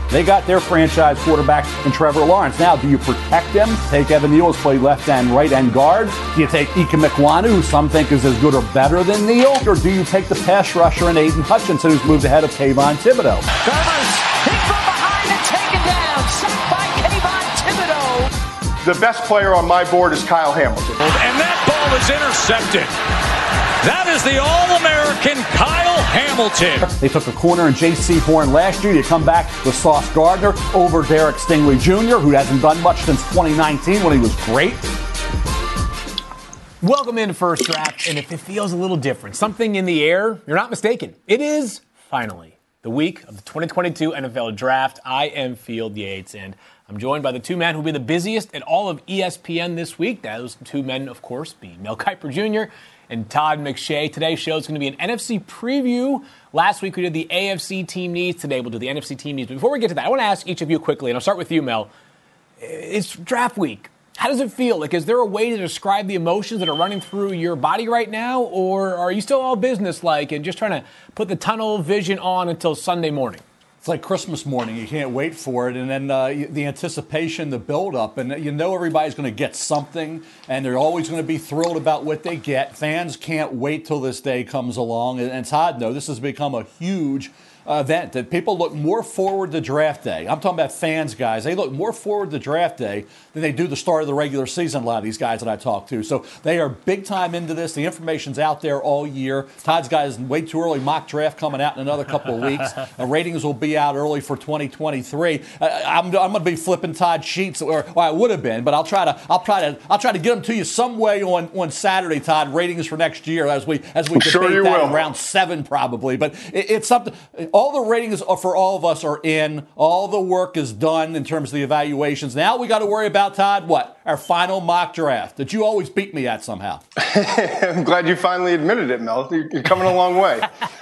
They got their franchise quarterback in Trevor Lawrence. Now, do you protect him? Take Evan Neal, who's played left and right end guard? Do you take Ike Mekwonu, who some think is as good or better than Neal? Or do you take the pass rusher in Aiden Hutchinson, who's moved ahead of Kayvon Thibodeau? Garbers hit from behind and taken down. Sacked by Kayvon Thibodeau. The best player on my board is Kyle Hamilton. And that ball is intercepted. That is the All-American Kyle Hamilton. They took a corner in J.C. Horn last year. You come back with Sauce Gardner over Derek Stingley Jr., who hasn't done much since 2019 when he was great. Welcome into First Draft, and if it feels a little different, something in the air, you're not mistaken. It is, finally, the week of the 2022 NFL Draft. I am Field Yates, and I'm joined by the two men who will be the busiest at all of ESPN this week. Those two men, of course, being Mel Kiper Jr. and Todd McShay. Today's show is going to be an NFC preview. Last week we did the AFC team needs. Today we'll do the NFC team needs. But before we get to that, I want to ask each of you quickly, and I'll start with you, Mel. It's draft week. How does it feel? Like, is there a way to describe the emotions that are running through your body right now, or are you still all business-like and just trying to put the tunnel vision on until Sunday morning? It's like Christmas morning. You can't wait for it. And then the anticipation, the build-up. And you know everybody's going to get something, and they're always going to be thrilled about what they get. Fans can't wait till this day comes along. And Todd knows this has become a huge event that people look more forward to draft day. I'm talking about fans, guys. They look more forward to draft day than they do the start of the regular season, a lot of these guys that I talk to. So they are big time into this. The information's out there all year. Todd's got his way too early mock draft coming out in another couple of weeks. Ratings will be out early for 2023. I'm going to be flipping Todd sheets, or I would have been, but I'll try to get them to you some way on Saturday, Todd. Ratings for next year as we debate that in round 7 probably. But it's something. All the ratings for all of us are in. All the work is done in terms of the evaluations. Now we got to worry about, Todd, what? Our final mock draft that you always beat me at somehow. I'm glad you finally admitted it, Mel. You're coming a long way.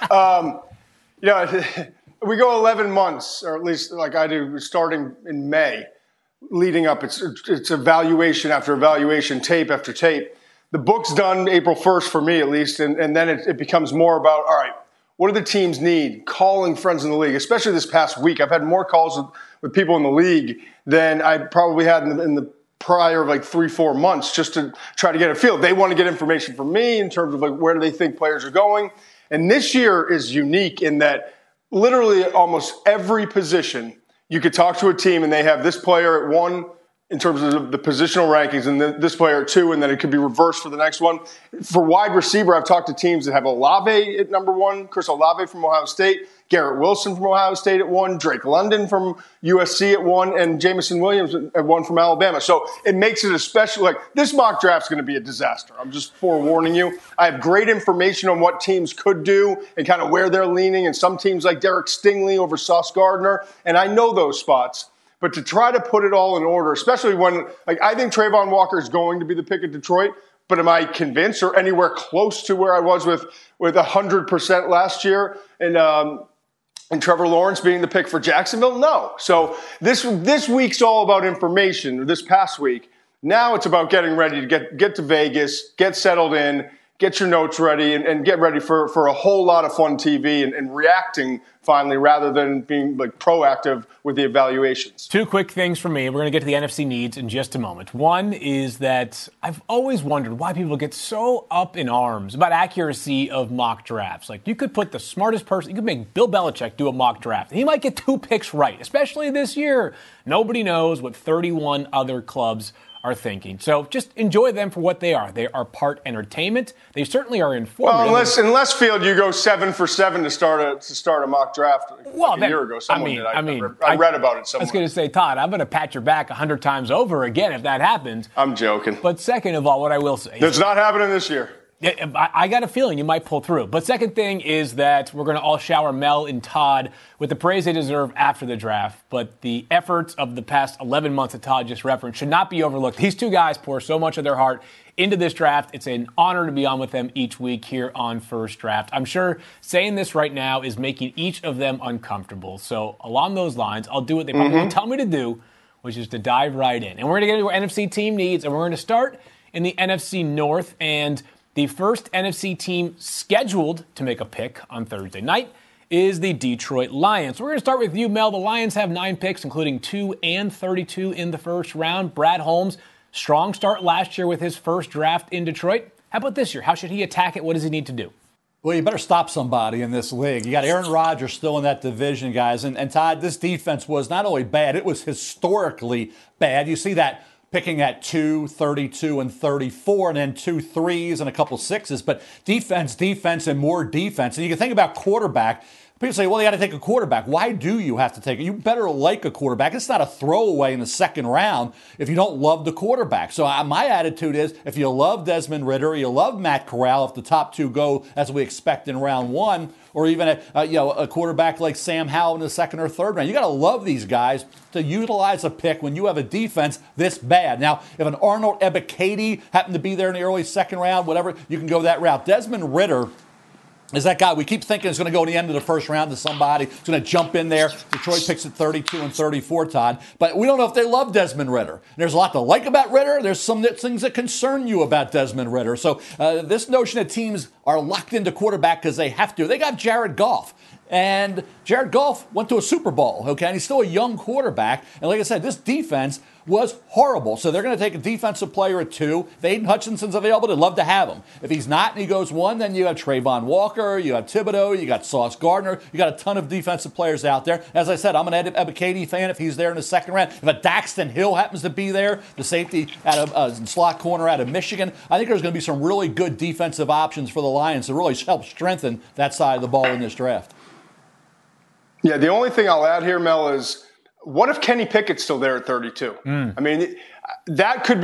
We go 11 months, or at least like I do, starting in May, leading up. It's evaluation after evaluation, tape after tape. The book's done April 1st for me, at least, and then it becomes more about, all right, what do the teams need? Calling friends in the league, especially this past week. I've had more calls with people in the league than I probably had in the prior like 3-4 months, just to try to get a feel. They want to get information from me in terms of like where do they think players are going. And this year is unique in that literally almost every position you could talk to a team and they have this player at 1 in terms of the positional rankings, and this player at 2, and then it could be reversed for the next one. For wide receiver, I've talked to teams that have Olave at number 1, Chris Olave from Ohio State, Garrett Wilson from Ohio State at 1, Drake London from USC at 1, and Jameson Williams at 1 from Alabama. So it makes it especially like this mock draft's going to be a disaster. I'm just forewarning you. I have great information on what teams could do and kind of where they're leaning, and some teams like Derek Stingley over Sauce Gardner, and I know those spots. But to try to put it all in order, especially when, like, I think Trayvon Walker is going to be the pick at Detroit, but am I convinced or anywhere close to where I was with 100% last year and Trevor Lawrence being the pick for Jacksonville? No. So this week's all about information, or this past week. Now it's about getting ready to get to Vegas, get settled in, get your notes ready, and get ready for a whole lot of fun TV and reacting finally rather than being like proactive with the evaluations. 2 quick things from me. We're going to get to the NFC needs in just a moment. One is that I've always wondered why people get so up in arms about accuracy of mock drafts. Like, you could put the smartest person, you could make Bill Belichick do a mock draft. He might get 2 picks right, especially this year. Nobody knows what 31 other clubs are thinking. So just enjoy them for what they are. They are part entertainment. They certainly are informative. Well, unless Field, you go 7 for 7 to start a mock draft a year ago. I read about it somewhere. I was going to say, Todd, I'm going to pat your back 100 times over again if that happens. I'm joking. But second of all, what I will say, it's not happening this year. I got a feeling you might pull through. But second thing is that we're going to all shower Mel and Todd with the praise they deserve after the draft. But the efforts of the past 11 months that Todd just referenced should not be overlooked. These two guys pour so much of their heart into this draft. It's an honor to be on with them each week here on First Draft. I'm sure saying this right now is making each of them uncomfortable. So along those lines, I'll do what they probably tell me to do, which is to dive right in. And we're going to get into our NFC team needs, and we're going to start in the NFC North. And the first NFC team scheduled to make a pick on Thursday night is the Detroit Lions. We're going to start with you, Mel. The Lions have 9 picks, including 2 and 32 in the first round. Brad Holmes, strong start last year with his first draft in Detroit. How about this year? How should he attack it? What does he need to do? Well, you better stop somebody in this league. You got Aaron Rodgers still in that division, guys. And Todd, this defense was not only bad, it was historically bad. You see that picking at 2, 32, and 34, and then 2 3s and a couple 6s. But defense, and more defense. And you can think about quarterback. People say, well, you got to take a quarterback. Why do you have to take it? You better like a quarterback. It's not a throwaway in the second round if you don't love the quarterback. So my attitude is, if you love Desmond Ridder, you love Matt Corral, if the top 2 go as we expect in round 1, or even a quarterback like Sam Howell in the second or third round, you got to love these guys to utilize a pick when you have a defense this bad. Now, if an Arnold Ebiketie happened to be there in the early second round, whatever, you can go that route. Desmond Ridder is that guy we keep thinking is going to go in the end of the first round to somebody. He's going to jump in there. Detroit picks at 32 and 34, Todd. But we don't know if they love Desmond Ridder. There's a lot to like about Ridder. There's some things that concern you about Desmond Ridder. So this notion that teams are locked into quarterback because they have to. They got Jared Goff. And Jared Goff went to a Super Bowl, okay? And he's still a young quarterback. And like I said, this defense was horrible. So they're going to take a defensive player at 2. If Aiden Hutchinson's available, they'd love to have him. If he's not and he goes 1, then you have Trayvon Walker, you have Thibodeau, you got Sauce Gardner. You got a ton of defensive players out there. As I said, I'm an Ebiketie fan if he's there in the second round. If a Daxton Hill happens to be there, the safety out of slot corner out of Michigan, I think there's going to be some really good defensive options for the Lions to really help strengthen that side of the ball in this draft. Yeah, the only thing I'll add here, Mel, is what if Kenny Pickett's still there at 32? I mean, that could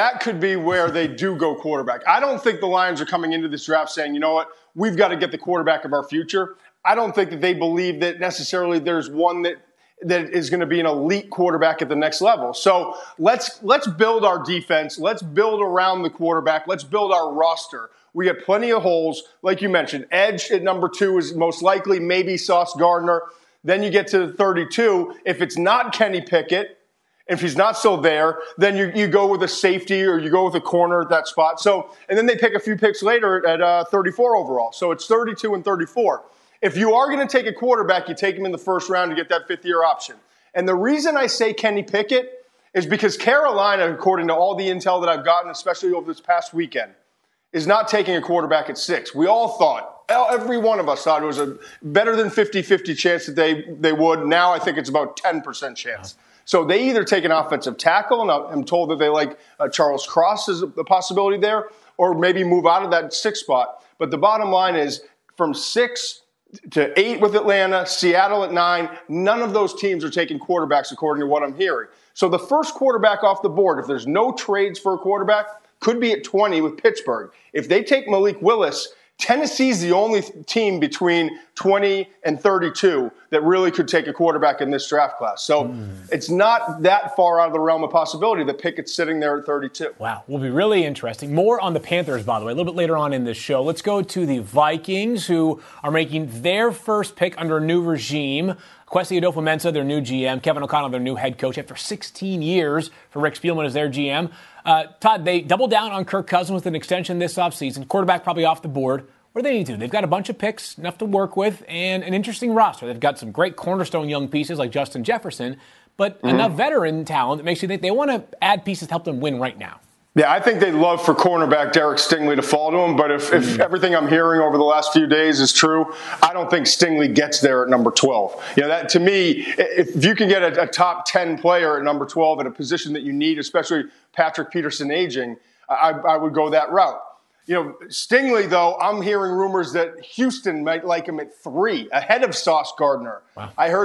be where they do go quarterback. I don't think the Lions are coming into this draft saying, you know what, we've got to get the quarterback of our future. I don't think that they believe that necessarily there's one that is going to be an elite quarterback at the next level. So let's build our defense. Let's build around the quarterback. Let's build our roster. We got plenty of holes. Like you mentioned, edge at number 2 is most likely, maybe Sauce Gardner. Then you get to 32. If it's not Kenny Pickett, if he's not still there, then you go with a safety or you go with a corner at that spot. So, and then they pick a few picks later at 34 overall. So it's 32 and 34. If you are going to take a quarterback, you take him in the first round to get that 5th-year option. And the reason I say Kenny Pickett is because Carolina, according to all the intel that I've gotten, especially over this past weekend, is not taking a quarterback at 6. We all thought, every one of us thought it was a better than 50-50 chance that they would. Now I think it's about 10% chance. So they either take an offensive tackle, and I'm told that they like Charles Cross as a possibility there, or maybe move out of that 6 spot. But the bottom line is from 6 to 8 with Atlanta, Seattle at 9, none of those teams are taking quarterbacks according to what I'm hearing. So the first quarterback off the board, if there's no trades for a quarterback, could be at 20 with Pittsburgh. If they take Malik Willis, Tennessee's the only team between 20 and 32 that really could take a quarterback in this draft class. So it's not that far out of the realm of possibility that Pickett's sitting there at 32. Wow, will be really interesting. More on the Panthers, by the way, a little bit later on in this show. Let's go to the Vikings, who are making their first pick under a new regime. Kwesi Adofo-Mensah, their new GM. Kevin O'Connell, their new head coach. After 16 years for Rick Spielman as their GM. Todd, they doubled down on Kirk Cousins with an extension this offseason. Quarterback probably off the board. What do they need to do? They've got a bunch of picks, enough to work with, and an interesting roster. They've got some great cornerstone young pieces like Justin Jefferson, but enough veteran talent that makes you think they want to add pieces to help them win right now. Yeah, I think they'd love for cornerback Derek Stingley to fall to him, but if everything I'm hearing over the last few days is true, I don't think Stingley gets there at number 12. You know, that to me, if you can get a top 10 player at number 12 at a position that you need, especially Patrick Peterson aging, I would go that route. You know, Stingley, though, I'm hearing rumors that Houston might like him at 3, ahead of Sauce Gardner. Wow. I heard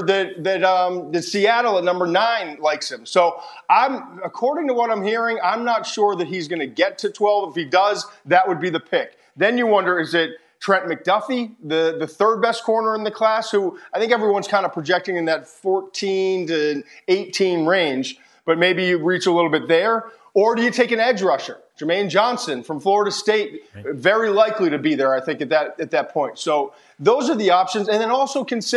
that Seattle at number 9 likes him. So according to what I'm hearing, I'm not sure that he's going to get to 12. If he does, that would be the pick. Then you wonder, is it Trent McDuffie, the third best corner in the class, who I think everyone's kind of projecting in that 14 to 18 range, but maybe you reach a little bit there? Or do you take an edge rusher? Jermaine Johnson from Florida State, very likely to be there, I think, at that point. So those are the options. And then also consider,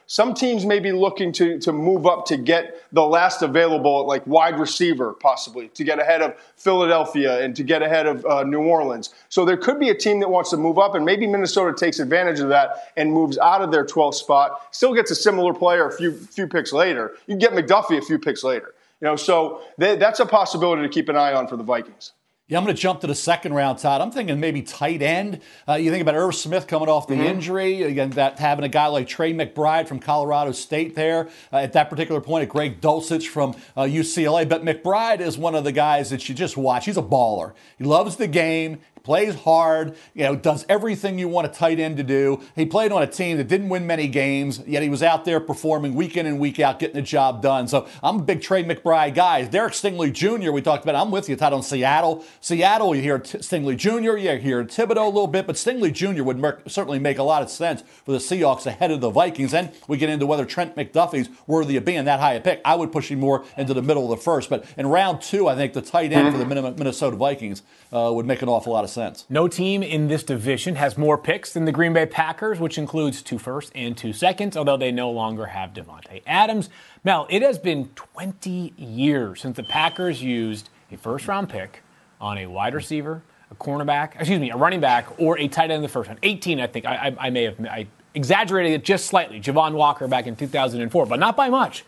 Some teams may be looking to move up to get the last available, like wide receiver, possibly, to get ahead of Philadelphia and to get ahead of New Orleans. So there could be a team that wants to move up, and maybe Minnesota takes advantage of that and moves out of their 12th spot, still gets a similar player a few picks later. You can get McDuffie a few picks later. So that's a possibility to keep an eye on for the Vikings. Yeah, I'm going to jump to the second round, Todd. I'm thinking maybe tight end. You think about Irv Smith coming off the injury. Again, that having a guy like Trey McBride from Colorado State there at that particular point, Greg Dulcich from UCLA. But McBride is one of the guys that you just watch. He's a baller. He loves the game. Plays hard, does everything you want a tight end to do. He played on a team that didn't win many games, yet he was out there performing week in and week out, getting the job done. So I'm a big Trey McBride guy. Derek Stingley Jr., we talked about, I'm with you, Todd, on Seattle. Seattle, you hear Stingley Jr., you hear Thibodeau a little bit, but Stingley Jr. would certainly make a lot of sense for the Seahawks ahead of the Vikings. Then we get into whether Trent McDuffie's worthy of being that high a pick. I would push him more into the middle of the first. But in round 2, I think the tight end for the Minnesota Vikings would make an awful lot of sense. No team in this division has more picks than the Green Bay Packers, which includes 2 firsts and 2 seconds, although they no longer have Devontae Adams. Mel, it has been 20 years since the Packers used a first-round pick on a wide receiver, a running back, or a tight end in the first round. 18, I think. I exaggerated it just slightly. Javon Walker back in 2004, but not by much.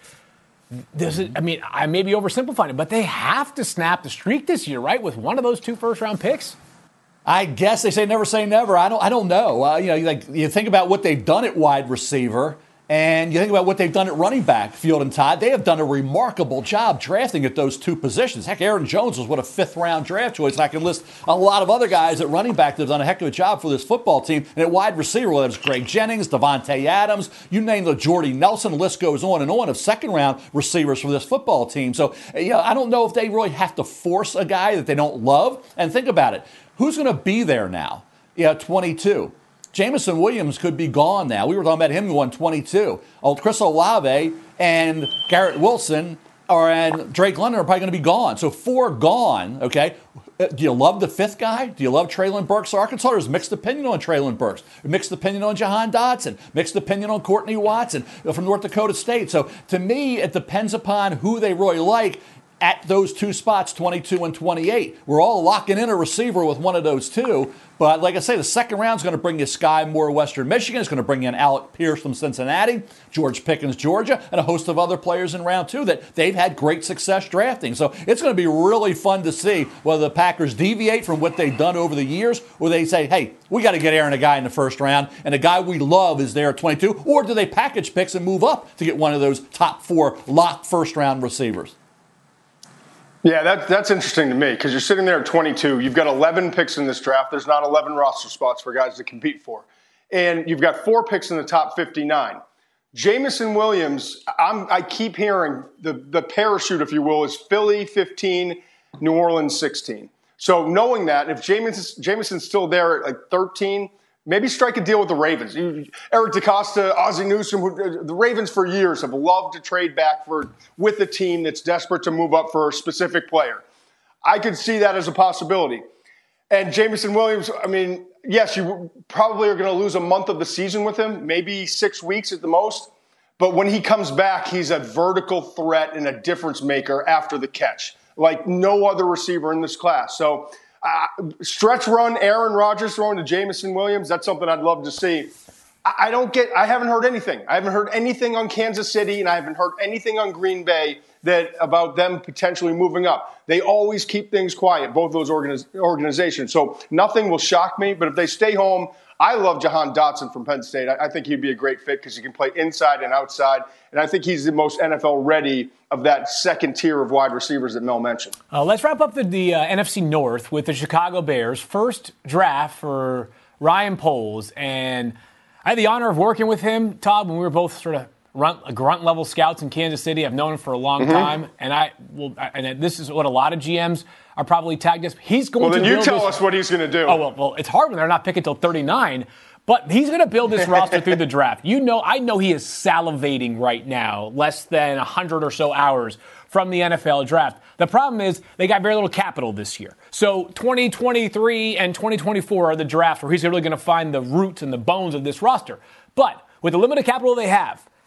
I may be oversimplifying it, but they have to snap the streak this year, right, with one of those 2 first-round picks? I guess they say never. I don't know. You think about what they've done at wide receiver, and you think about what they've done at running back, Field and Todd. They have done a remarkable job drafting at those 2 positions. Heck, Aaron Jones was a 5th-round draft choice, and I can list a lot of other guys at running back that have done a heck of a job for this football team. And at wide receiver, whether it's Greg Jennings, Devontae Adams, you name the Jordy Nelson, the list goes on and on of second-round receivers for this football team. So, I don't know if they really have to force a guy that they don't love. And think about it. Who's going to be there now? 22. Jameson Williams could be gone now. We were talking about him going 22. Chris Olave and Garrett Wilson and Drake London are probably going to be gone. So 4 gone, okay? Do you love the 5th guy? Do you love Treylon Burks, Arkansas? There's mixed opinion on Treylon Burks. Mixed opinion on Jahan Dotson. Mixed opinion on Courtney Watson from North Dakota State. So to me, it depends upon who they really like at those 2 spots, 22 and 28. We're all locking in a receiver with one of those 2. But like I say, the second round is going to bring you Sky Moore, Western Michigan. It's going to bring in Alec Pierce from Cincinnati, George Pickens, Georgia, and a host of other players in round 2 that they've had great success drafting. So it's going to be really fun to see whether the Packers deviate from what they've done over the years, or they say, hey, we got to get Aaron a guy in the first round, and the guy we love is there at 22, or do they package picks and move up to get one of those top 4 locked first-round receivers? Yeah, that's interesting to me because you're sitting there at 22. You've got 11 picks in this draft. There's not 11 roster spots for guys to compete for. And you've got 4 picks in the top 59. Jameson Williams, I keep hearing the parachute, if you will, is Philly 15, New Orleans 16. So knowing that, if Jameson's still there at like 13, maybe strike a deal with the Ravens. Eric DeCosta, Ozzie Newsome, the Ravens for years have loved to trade back with a team that's desperate to move up for a specific player. I could see that as a possibility. And Jameson Williams, yes, you probably are going to lose a month of the season with him, maybe 6 weeks at the most. But when he comes back, he's a vertical threat and a difference maker after the catch, like no other receiver in this class. So stretch run, Aaron Rodgers throwing to Jameson Williams, that's something I'd love to see. I haven't heard anything. I haven't heard anything on Kansas City, and I haven't heard anything on Green Bay about them potentially moving up. They always keep things quiet, both those organizations. So nothing will shock me, but if they stay home, I love Jahan Dotson from Penn State. I think he'd be a great fit because he can play inside and outside, and I think he's the most NFL ready of that second tier of wide receivers that Mel mentioned. Let's wrap up the NFC North with the Chicago Bears. First draft for Ryan Poles, and I had the honor of working with him, Todd, when we were both sort of grunt-level scouts in Kansas City. I've known him for a long time, and this is what a lot of GMs are probably tagged as. He's going to build Well, then you tell us what he's going to do. Oh, well, it's hard when they're not picking until 39, but he's going to build this roster through the draft. I know he is salivating right now, less than 100 or so hours from the NFL draft. The problem is they got very little capital this year. So 2023 and 2024 are the drafts where he's really going to find the roots and the bones of this roster. But with the limited capital they have,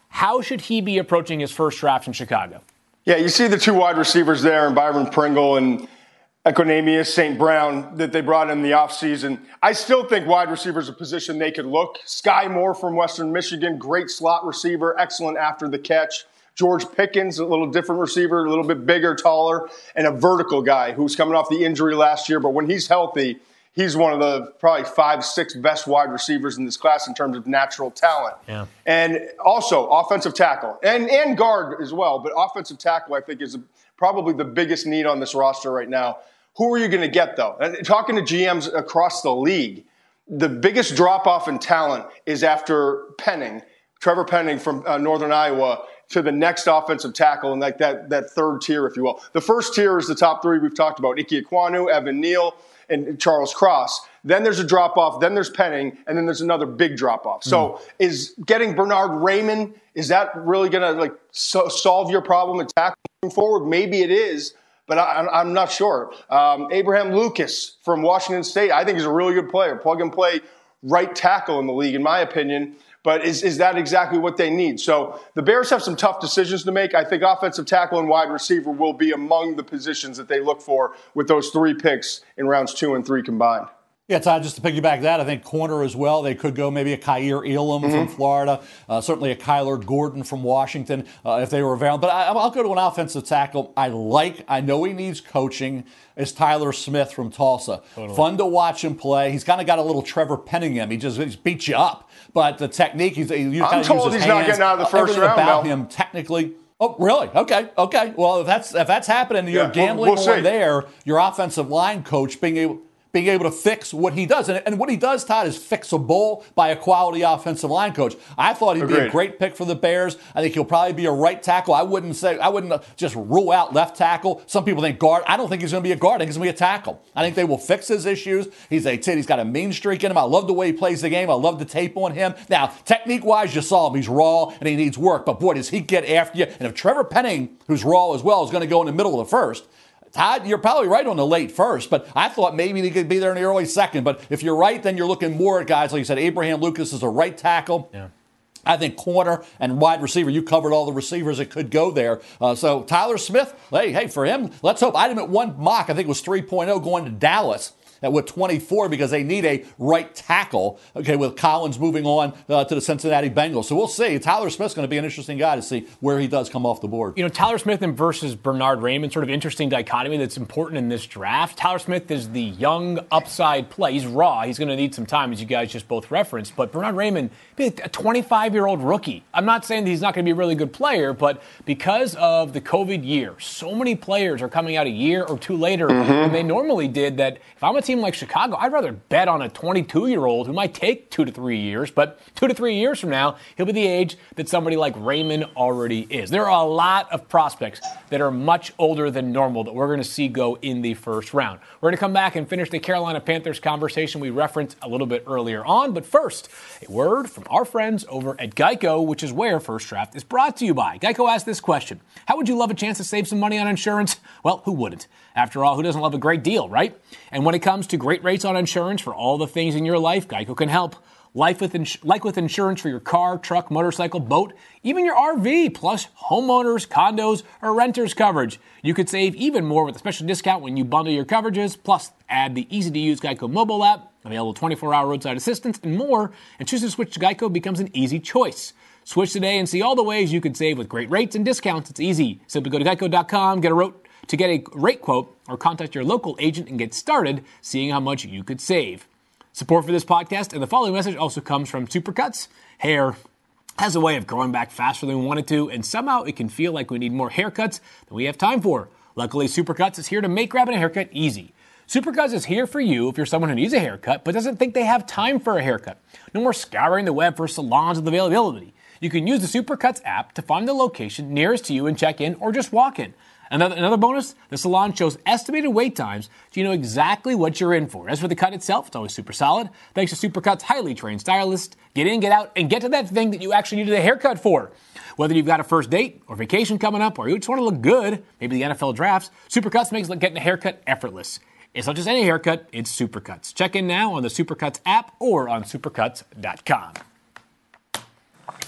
How should he be approaching his first draft in Chicago? Yeah, you see the two wide receivers there, and Byron Pringle and Equanimeous St. Brown that they brought in the offseason. I still think wide receiver is a position they could look. Sky Moore from Western Michigan, great slot receiver, excellent after the catch. George Pickens, a little different receiver, a little bit bigger, taller, and a vertical guy who's coming off the injury last year. But when he's healthy, he's one of the probably 5-6 best wide receivers in this class in terms of natural talent. Yeah. And also offensive tackle and guard as well. But offensive tackle, I think, is probably the biggest need on this roster right now. Who are you going to get, though? And talking to GMs across the league, the biggest drop-off in talent is after Trevor Penning from Northern Iowa, to the next offensive tackle and like that third tier, if you will. The first tier is the top three we've talked about: Ike Ekwonu, Evan Neal, and Charles Cross. Then there's a drop-off, then there's Penning, and then there's another big drop-off. So is getting Bernard Raymond, is that really going to solve your problem at tackle moving forward? Maybe it is, but I'm not sure. Abraham Lucas from Washington State, I think is a really good player. Plug-and-play right tackle in the league, in my opinion. But is that exactly what they need? So the Bears have some tough decisions to make. I think offensive tackle and wide receiver will be among the positions that they look for with those 3 picks in rounds 2 and 3 combined. Yeah, Todd, just to piggyback that, I think corner as well. They could go maybe a Kaiir Elam from Florida, certainly a Kyler Gordon from Washington if they were available. But I'll go to an offensive tackle I know he needs coaching, is Tyler Smith from Tulsa. Totally. Fun to watch him play. He's kind of got a little Trevor Penning in him. He just beats you up. But the technique, I'm told he's not getting out of the first round. About him technically. Oh, really? Okay. Well, if that's happening, you're gambling on there. Your offensive line coach being able to fix what he does. And what he does, Todd, is fixable by a quality offensive line coach. I thought he'd be a great pick for the Bears. I think he'll probably be a right tackle. I wouldn't just rule out left tackle. Some people think guard. I don't think he's going to be a guard. I think he's going to be a tackle. I think they will fix his issues. He's got a mean streak in him. I love the way he plays the game. I love the tape on him. Now, technique-wise, you saw him. He's raw and he needs work. But boy, does he get after you. And if Trevor Penning, who's raw as well, is going to go in the middle of the first, Todd, you're probably right on the late first, but I thought maybe he could be there in the early second. But if you're right, then you're looking more at guys, like you said, Abraham Lucas is a right tackle. Yeah. I think corner and wide receiver, you covered all the receivers that could go there. So Tyler Smith, hey, for him, let's hope. I had him at one mock, I think it was 3.0 going to Dallas with 24 because they need a right tackle, with Collins moving on to the Cincinnati Bengals. So we'll see. Tyler Smith's going to be an interesting guy to see where he does come off the board. Tyler Smith versus Bernard Raymond, sort of interesting dichotomy that's important in this draft. Tyler Smith is the young upside play. He's raw. He's going to need some time, as you guys just both referenced. But Bernard Raymond, a 25-year-old rookie. I'm not saying that he's not going to be a really good player, but because of the COVID year, so many players are coming out a year or two later than they normally did, that if I'm a team like Chicago, I'd rather bet on a 22-year-old who might take 2 to 3 years, but 2 to 3 years from now, he'll be the age that somebody like Raymond already is. There are a lot of prospects that are much older than normal that we're going to see go in the first round. We're going to come back and finish the Carolina Panthers conversation we referenced a little bit earlier on, but first, a word from our friends over at Geico, which is where First Draft is brought to you by. Geico asked this question: how would you love a chance to save some money on insurance? Well, who wouldn't? After all, who doesn't love a great deal, right? And when it comes to great rates on insurance for all the things in your life, Geico can help. Like with insurance for your car, truck, motorcycle, boat, even your RV, plus homeowners, condos, or renters coverage. You could save even more with a special discount when you bundle your coverages, plus add the easy-to-use Geico mobile app, available 24-hour roadside assistance, and more, and choosing to switch to Geico becomes an easy choice. Switch today and see all the ways you could save with great rates and discounts. It's easy. Simply go to geico.com, get a rate quote, or contact your local agent and get started seeing how much you could save. Support for this podcast and the following message also comes from Supercuts. Hair has a way of growing back faster than we want it to, and somehow it can feel like we need more haircuts than we have time for. Luckily, Supercuts is here to make grabbing a haircut easy. Supercuts is here for you if you're someone who needs a haircut but doesn't think they have time for a haircut. No more scouring the web for salons with availability. You can use the Supercuts app to find the location nearest to you and check in, or just walk in. Another bonus, the salon shows estimated wait times so you know exactly what you're in for. As for the cut itself, it's always super solid. Thanks to Supercuts' highly trained stylists, get in, get out, and get to that thing that you actually needed a haircut for. Whether you've got a first date or vacation coming up, or you just want to look good, maybe the NFL drafts, Supercuts makes getting a haircut effortless. It's not just any haircut, it's Supercuts. Check in now on the Supercuts app or on supercuts.com.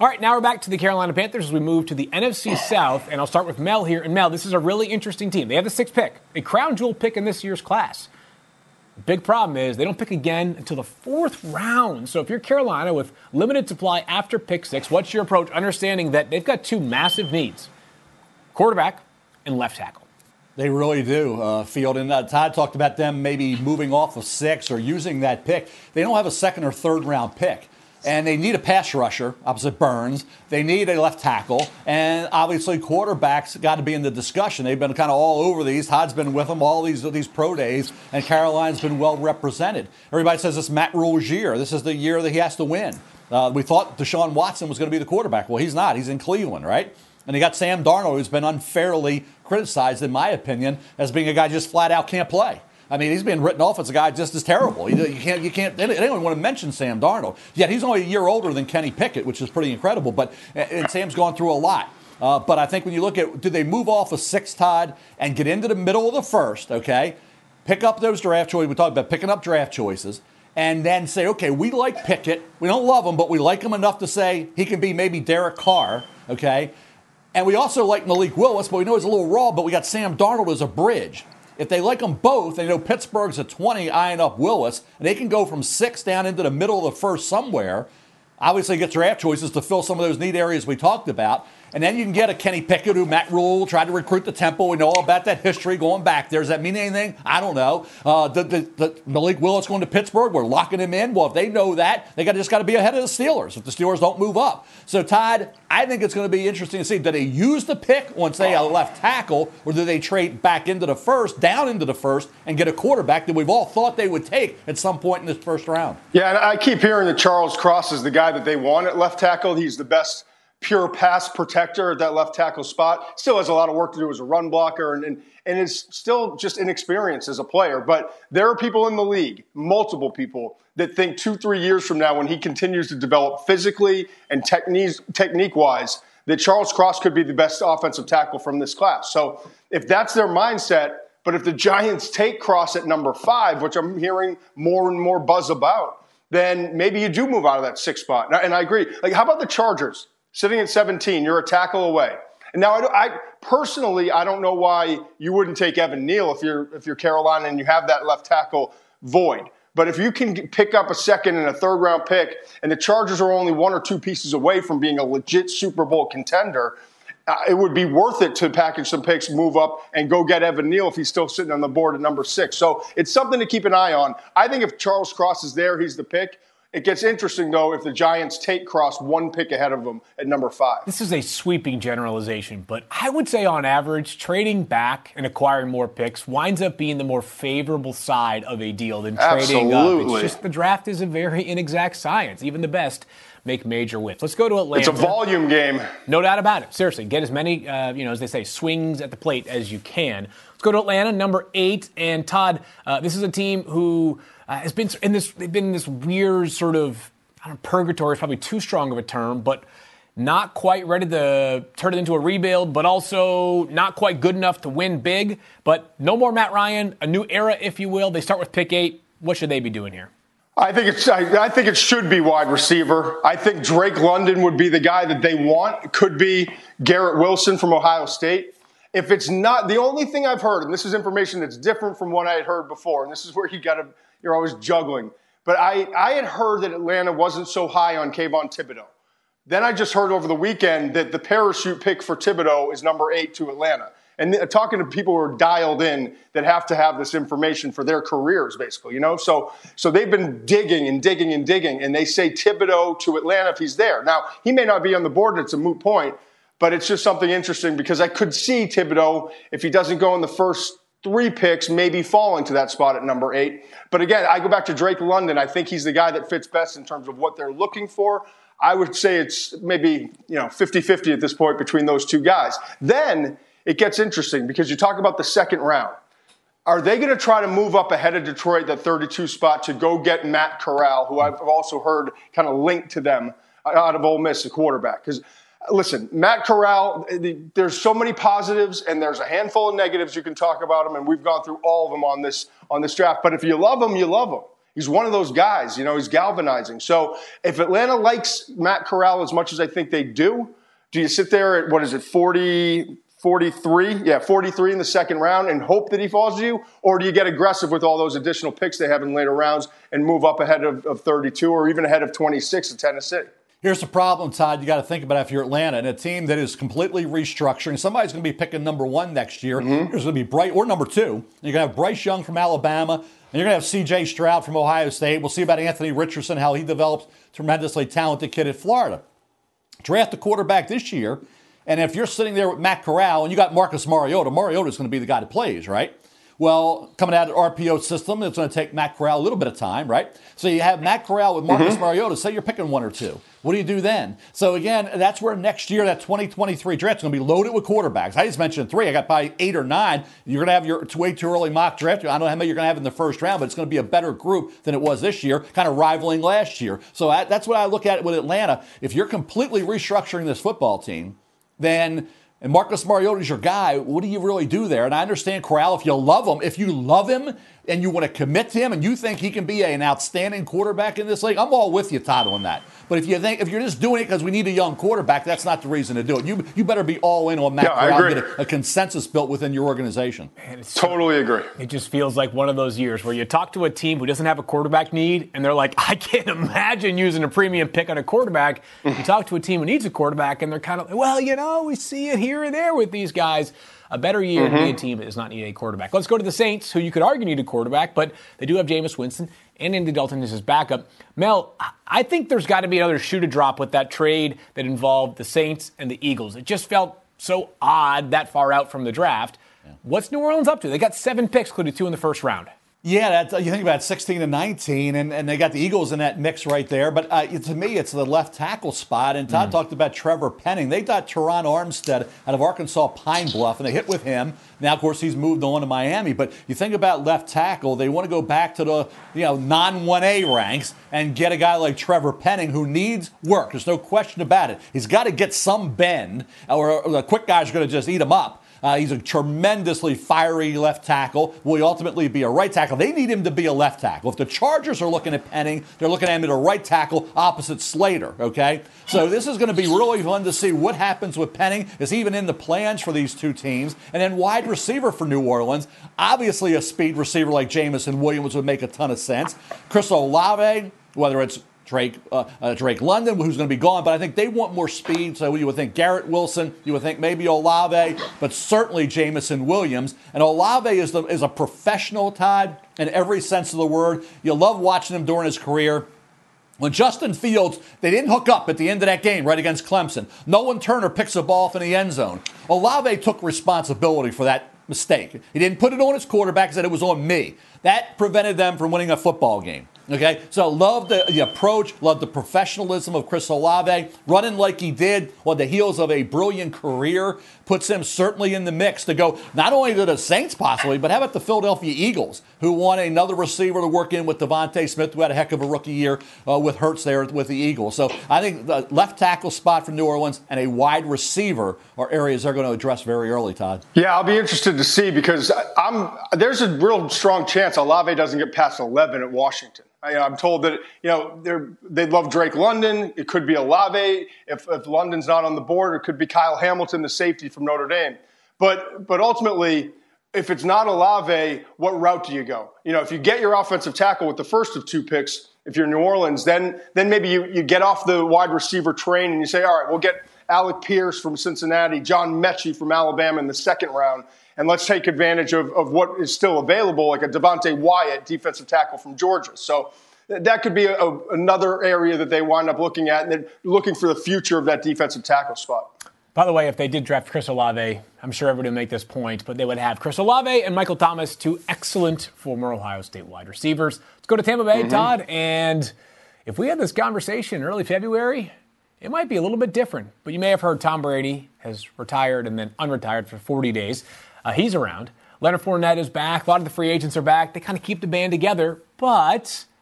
All right, now we're back to the Carolina Panthers as we move to the NFC South, and I'll start with Mel here. And Mel, this is a really interesting team. They have the 6th pick, a crown jewel pick in this year's class. The big problem is they don't pick again until the 4th round. So if you're Carolina with limited supply after pick 6, what's your approach, understanding that they've got 2 massive needs, quarterback and left tackle? They really do, Field. And Todd talked about them maybe moving off of 6 or using that pick. They don't have a 2nd or 3rd round pick. And they need a pass rusher, opposite Burns. They need a left tackle. And obviously, quarterbacks got to be in the discussion. They've been kind of all over these. Todd's been with them all these pro days, and Carolina's been well represented. Everybody says it's Matt Rule's year. This is the year that he has to win. We thought Deshaun Watson was going to be the quarterback. Well, he's not. He's in Cleveland, right? And they got Sam Darnold, who's been unfairly criticized, in my opinion, as being a guy just flat out can't play. I mean, he's being written off as a guy just as terrible. You can't. They don't even want to mention Sam Darnold. Yet he's only a year older than Kenny Pickett, which is pretty incredible. And Sam's gone through a lot. But I think when you look at, do they move off of 6, Todd, and get into the middle of the 1st, okay? Pick up those draft choices. We talked about picking up draft choices. And then say, okay, we like Pickett. We don't love him, but we like him enough to say he can be maybe Derek Carr, okay? And we also like Malik Willis, but we know he's a little raw, but we got Sam Darnold as a bridge. If they like them both, they know Pittsburgh's at 20 eyeing up Willis, and they can go from 6 down into the middle of the 1st somewhere. Obviously, get draft choices to fill some of those need areas we talked about. And then you can get a Kenny Pickett, who Matt Rule tried to recruit the Temple. We know all about that history going back there. Does that mean anything? I don't know. The Malik Willis going to Pittsburgh, we're locking him in. Well, if they know that, they just got to be ahead of the Steelers if the Steelers don't move up. So, Todd, I think it's going to be interesting to see. Do they use the pick on, say, a left tackle, or do they trade back into the 1st, down into the 1st, and get a quarterback that we've all thought they would take at some point in this 1st round? Yeah, and I keep hearing that Charles Cross is the guy that they want at left tackle. He's the best pure pass protector at that left tackle spot. Still has a lot of work to do as a run blocker and is still just inexperienced as a player. But there are people in the league, multiple people, that think 2-3 years from now when he continues to develop physically and technique-wise, that Charles Cross could be the best offensive tackle from this class. So if that's their mindset, but if the Giants take Cross at number 5, which I'm hearing more and more buzz about, then maybe you do move out of that 6th spot. And I agree. Like, how about the Chargers? Sitting at 17, you're a tackle away. And now, I personally, I don't know why you wouldn't take Evan Neal if you're Carolina and you have that left tackle void. But if you can pick up a 2nd and a 3rd round pick, and the Chargers are only 1 or 2 pieces away from being a legit Super Bowl contender, it would be worth it to package some picks, move up, and go get Evan Neal if he's still sitting on the board at number 6. So it's something to keep an eye on. I think if Charles Cross is there, he's the pick. It gets interesting, though, if the Giants take Cross 1 pick ahead of them at number 5. This is a sweeping generalization, but I would say on average, trading back and acquiring more picks winds up being the more favorable side of a deal than trading up. It's just the draft is a very inexact science. Even the best make major whips. Let's go to Atlanta. It's a volume game. No doubt about it. Seriously, get as many, as they say, swings at the plate as you can. Let's go to Atlanta, number 8. And Todd, this is a team who has been in this. They've been in this weird sort of, purgatory is probably too strong of a term, but not quite ready to turn it into a rebuild, but also not quite good enough to win big. But no more Matt Ryan, a new era, if you will. They start with pick 8. What should they be doing here? I think it should be wide receiver. I think Drake London would be the guy that they want. It could be Garrett Wilson from Ohio State. If it's not, the only thing I've heard, and this is information that's different from what I had heard before, and this is where you're always juggling. But I had heard that Atlanta wasn't so high on Kayvon Thibodeau. Then I just heard over the weekend that the parachute pick for Thibodeau is number 8 to Atlanta. And talking to people who are dialed in that have to have this information for their careers, basically, So they've been digging and digging and digging, and they say Thibodeau to Atlanta if he's there. Now, he may not be on the board, and it's a moot point, but it's just something interesting because I could see Thibodeau, if he doesn't go in the first 3 picks, maybe falling to that spot at number 8. But again, I go back to Drake London. I think he's the guy that fits best in terms of what they're looking for. I would say it's maybe 50-50 at this point between those 2 guys. Then it gets interesting because you talk about the 2nd round. Are they going to try to move up ahead of Detroit, that 32 spot, to go get Matt Corral, who I've also heard kind of linked to them out of Ole Miss, the quarterback? Because, listen, Matt Corral, there's so many positives and there's a handful of negatives you can talk about him, and we've gone through all of them on this draft. But if you love him, you love him. He's one of those guys, he's galvanizing. So if Atlanta likes Matt Corral as much as I think they do you sit there at, 43? Yeah, 43 in the second round and hope that he falls to you? Or do you get aggressive with all those additional picks they have in later rounds and move up ahead of 32 or even ahead of 26 at Tennessee? Here's the problem, Todd. You got to think about if you're Atlanta and a team that is completely restructuring. Somebody's going to be picking number 1 next year. There's going to be or number 2. You're going to have Bryce Young from Alabama, and you're going to have C.J. Stroud from Ohio State. We'll see about Anthony Richardson, how he develops. Tremendously talented kid at Florida. Draft a quarterback this year, and if you're sitting there with Matt Corral and you got Marcus Mariota's going to be the guy that plays, right? Well, coming out of the RPO system, it's going to take Matt Corral a little bit of time, right? So you have Matt Corral with Marcus Mariota. Say you're picking 1 or 2. What do you do then? So, again, that's where next year, that 2023 draft is going to be loaded with quarterbacks. I just mentioned 3. I got probably 8 or 9. You're going to have your way too early mock draft. I don't know how many you're going to have in the first round, but it's going to be a better group than it was this year, kind of rivaling last year. So that's what I look at with Atlanta. If you're completely restructuring this football team, then – and Marcus Mariota is your guy, what do you really do there? And I understand Corral, if you love him and you want to commit to him and you think he can be an outstanding quarterback in this league, I'm all with you, Todd, on that. But if you're just doing it because we need a young quarterback, that's not the reason to do it. You better be all in on Matt Corral and get a consensus built within your organization. Man, totally agree. It just feels like one of those years where you talk to a team who doesn't have a quarterback need, and they're like, I can't imagine using a premium pick on a quarterback. You talk to a team who needs a quarterback, and they're kind of, we see it here and there with these guys. A better year to be a team that does not need a quarterback. Let's go to the Saints, who you could argue need a quarterback, but they do have Jameis Winston and Andy Dalton as his backup. Mel, I think there's got to be another shoe to drop with that trade that involved the Saints and the Eagles. It just felt so odd that far out from the draft. Yeah. What's New Orleans up to? They got 7 picks, including 2 in the first round. Yeah, you think about 16 and 19, and they got the Eagles in that mix right there. But to me, it's the left tackle spot. And Todd talked about Trevor Penning. They got Teron Armstead out of Arkansas Pine Bluff, and they hit with him. Now, of course, he's moved on to Miami. But you think about left tackle, they want to go back to the non-1A ranks and get a guy like Trevor Penning who needs work. There's no question about it. He's got to get some bend, or the quick guys are going to just eat him up. He's a tremendously fiery left tackle. Will he ultimately be a right tackle? They need him to be a left tackle. If the Chargers are looking at Penning, they're looking at him at a right tackle opposite Slater, okay? So this is going to be really fun to see what happens with Penning. Is he even in the plans for these two teams? And then wide receiver for New Orleans. Obviously a speed receiver like Jameson Williams would make a ton of sense. Chris Olave, whether it's Drake London, who's going to be gone, but I think they want more speed. So you would think Garrett Wilson, you would think maybe Olave, but certainly Jameson Williams. And Olave is a professional, Todd, in every sense of the word. You love watching him during his career. When Justin Fields, they didn't hook up at the end of that game right against Clemson. Nolan Turner picks a ball off in the end zone. Olave took responsibility for that mistake. He didn't put it on his quarterback, he said it was on me. That prevented them from winning a football game. Okay, so love the approach, love the professionalism of Chris Olave. Running like he did on the heels of a brilliant career puts him certainly in the mix to go not only to the Saints possibly, but how about the Philadelphia Eagles, who want another receiver to work in with Devontae Smith, who had a heck of a rookie year with Hurts there with the Eagles. So I think the left tackle spot for New Orleans and a wide receiver are areas they're going to address very early, Todd. Yeah, I'll be interested to see because there's a real strong chance Olave doesn't get past 11 at Washington. I'm told that they love Drake London. It could be Olave. If London's not on the board, it could be Kyle Hamilton, the safety from Notre Dame. But ultimately, if it's not Olave, what route do you go? If you get your offensive tackle with the first of 2 picks, if you're New Orleans, then maybe you get off the wide receiver train and you say, all right, we'll get Alec Pierce from Cincinnati, John Mechie from Alabama in the second round. And let's take advantage of what is still available, like a Devontae Wyatt, defensive tackle from Georgia. So that could be another area that they wind up looking at, and they're looking for the future of that defensive tackle spot. By the way, if they did draft Chris Olave, I'm sure everybody would make this point, but they would have Chris Olave and Michael Thomas, 2 excellent former Ohio State wide receivers. Let's go to Tampa Bay, Todd. And if we had this conversation in early February, it might be a little bit different. But you may have heard Tom Brady has retired and then unretired for 40 days. He's around. Leonard Fournette is back. A lot of the free agents are back. They kind of keep the band together. But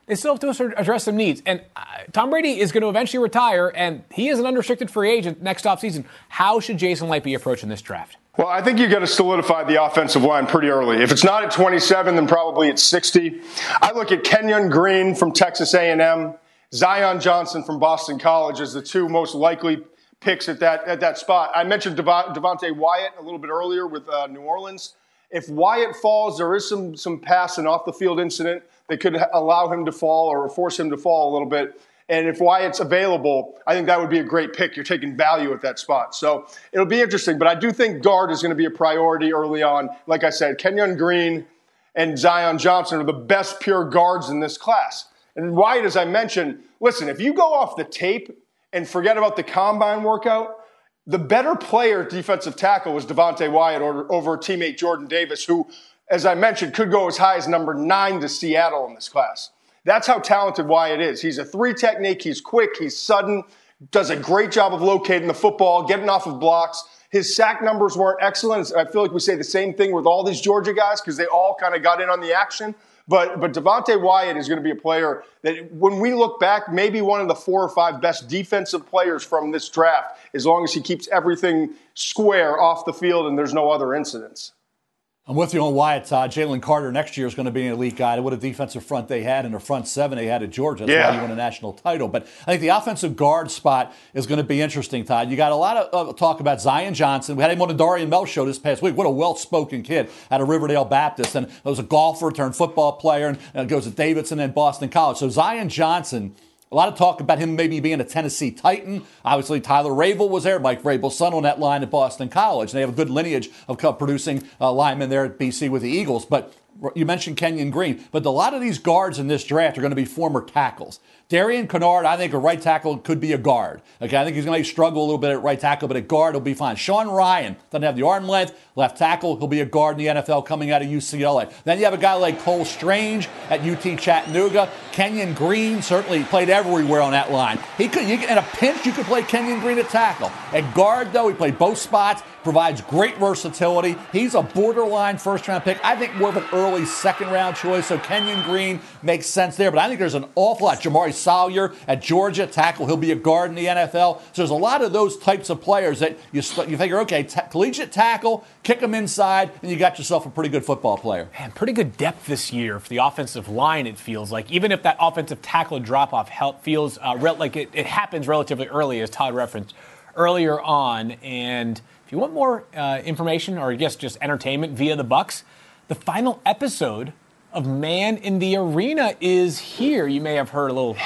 they still have to address some needs. And Tom Brady is going to eventually retire, and he is an unrestricted free agent next offseason. How should Jason Licht be approaching this draft? Well, I think you got to solidify the offensive line pretty early. If it's not at 27, then probably at 60. I look at Kenyon Green from Texas A&M, Zion Johnson from Boston College as the two most likely picks at that spot. I mentioned Devontae Wyatt a little bit earlier with New Orleans. If Wyatt falls, there is some pass and off-the-field incident that could allow him to fall or force him to fall a little bit. And if Wyatt's available, I think that would be a great pick. You're taking value at that spot. So it'll be interesting. But I do think guard is going to be a priority early on. Like I said, Kenyon Green and Zion Johnson are the best pure guards in this class. And Wyatt, as I mentioned, listen, if you go off the tape and forget about the combine workout, the better player defensive tackle was Devontae Wyatt over teammate Jordan Davis, who, as I mentioned, could go as high as number 9 to Seattle in this class. That's how talented Wyatt is. He's a 3 technique. He's quick. He's sudden. Does a great job of locating the football, getting off of blocks. His sack numbers weren't excellent. I feel like we say the same thing with all these Georgia guys because they all kind of got in on the action. But Devontae Wyatt is going to be a player that when we look back, maybe one of the 4 or 5 best defensive players from this draft, as long as he keeps everything square off the field and there's no other incidents. I'm with you on Wyatt, Todd. Jalen Carter next year is going to be an elite guy. What a defensive front they had and a front 7 they had at Georgia. That's why you won a national title. But I think the offensive guard spot is going to be interesting, Todd. You got a lot of talk about Zion Johnson. We had him on the Darian Bell show this past week. What a well-spoken kid out of Riverdale Baptist. And was a golfer turned football player and goes to Davidson and Boston College. So Zion Johnson, a lot of talk about him maybe being a Tennessee Titan. Obviously, Tyler Rabel was there, Mike Rabel's son on that line at Boston College. And they have a good lineage of producing linemen there at BC with the Eagles. But you mentioned Kenyon Green. But a lot of these guards in this draft are going to be former tackles. Darian Kennard, I think a right tackle could be a guard. Okay, I think he's going to struggle a little bit at right tackle, but at guard he'll be fine. Sean Ryan doesn't have the arm length. Left tackle, he'll be a guard in the NFL coming out of UCLA. Then you have a guy like Cole Strange at UT Chattanooga. Kenyon Green certainly played everywhere on that line. In a pinch, you could play Kenyon Green at tackle. At guard, though, he played both spots, provides great versatility. He's a borderline first-round pick. I think more of an early second-round choice, so Kenyon Green makes sense there. But I think there's an awful lot. Jamari Salyer at Georgia, tackle. He'll be a guard in the NFL. So there's a lot of those types of players that you figure, okay, collegiate tackle, kick them inside, and you got yourself a pretty good football player. Man, pretty good depth this year for the offensive line, it feels like. Even if that offensive tackle drop-off feels like it happens relatively early, as Todd referenced earlier on. And if you want more information or I guess just entertainment via the Bucks, the final episode of Man in the Arena is here. You may have heard a little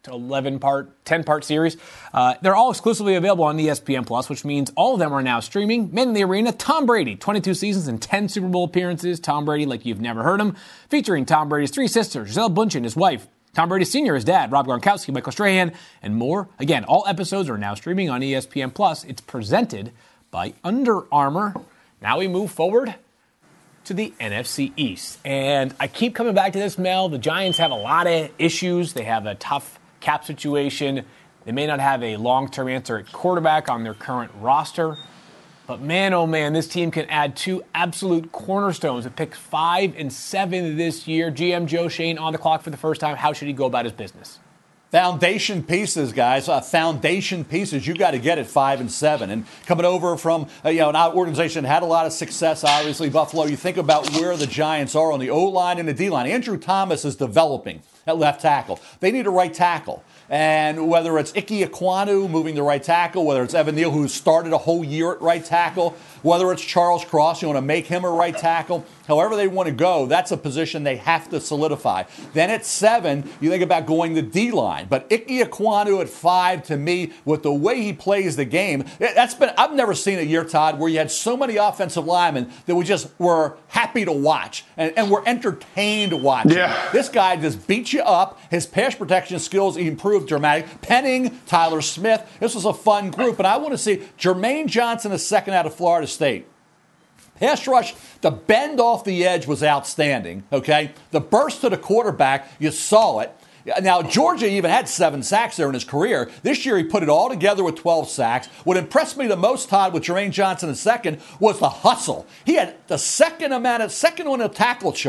10-part series. They're all exclusively available on ESPN Plus, which means all of them are now streaming. Men in the Arena, Tom Brady, 22 seasons and 10 Super Bowl appearances. Tom Brady like you've never heard him. Featuring Tom Brady's 3 sisters, Gisele Bündchen, his wife, Tom Brady Sr., his dad, Rob Gronkowski, Michael Strahan, and more. Again, all episodes are now streaming on ESPN Plus. It's presented by Under Armour. Now we move forward to the NFC East. And I keep coming back to this, Mel. The Giants have a lot of issues. They have a tough cap situation. They may not have a long-term answer at quarterback on their current roster. But man, oh man, this team can add 2 absolute cornerstones at picks 5 and 7 this year. GM Joe Schoen on the clock for the first time. How should he go about his business? Foundation pieces, guys. Foundation pieces you got to get at 5 and 7. And coming over from an organization that had a lot of success, obviously, Buffalo, you think about where the Giants are on the O-line and the D-line. Andrew Thomas is developing at left tackle. They need a right tackle. And whether it's Ike Ekwonu moving to right tackle, whether it's Evan Neal, who started a whole year at right tackle, whether it's Charles Cross, you want to make him a right tackle, however they want to go, that's a position they have to solidify. Then at 7, you think about going the D-line. But Ike Ekwonu at 5, to me, with the way he plays the game, I've never seen a year, Todd, where you had so many offensive linemen that we just were happy to watch and were entertained watching. Yeah. This guy just beats you up. His pass protection skills improved dramatically. Penning, Tyler Smith. This was a fun group. And I want to see Jermaine Johnson, a second out of Florida State. Pass rush, the bend off the edge was outstanding, okay? The burst to the quarterback, you saw it. Now, Georgia even had 7 sacks there in his career. This year, he put it all together with 12 sacks. What impressed me the most, Todd, with Jermaine Johnson in second was the hustle. He had the second on the tackle chart.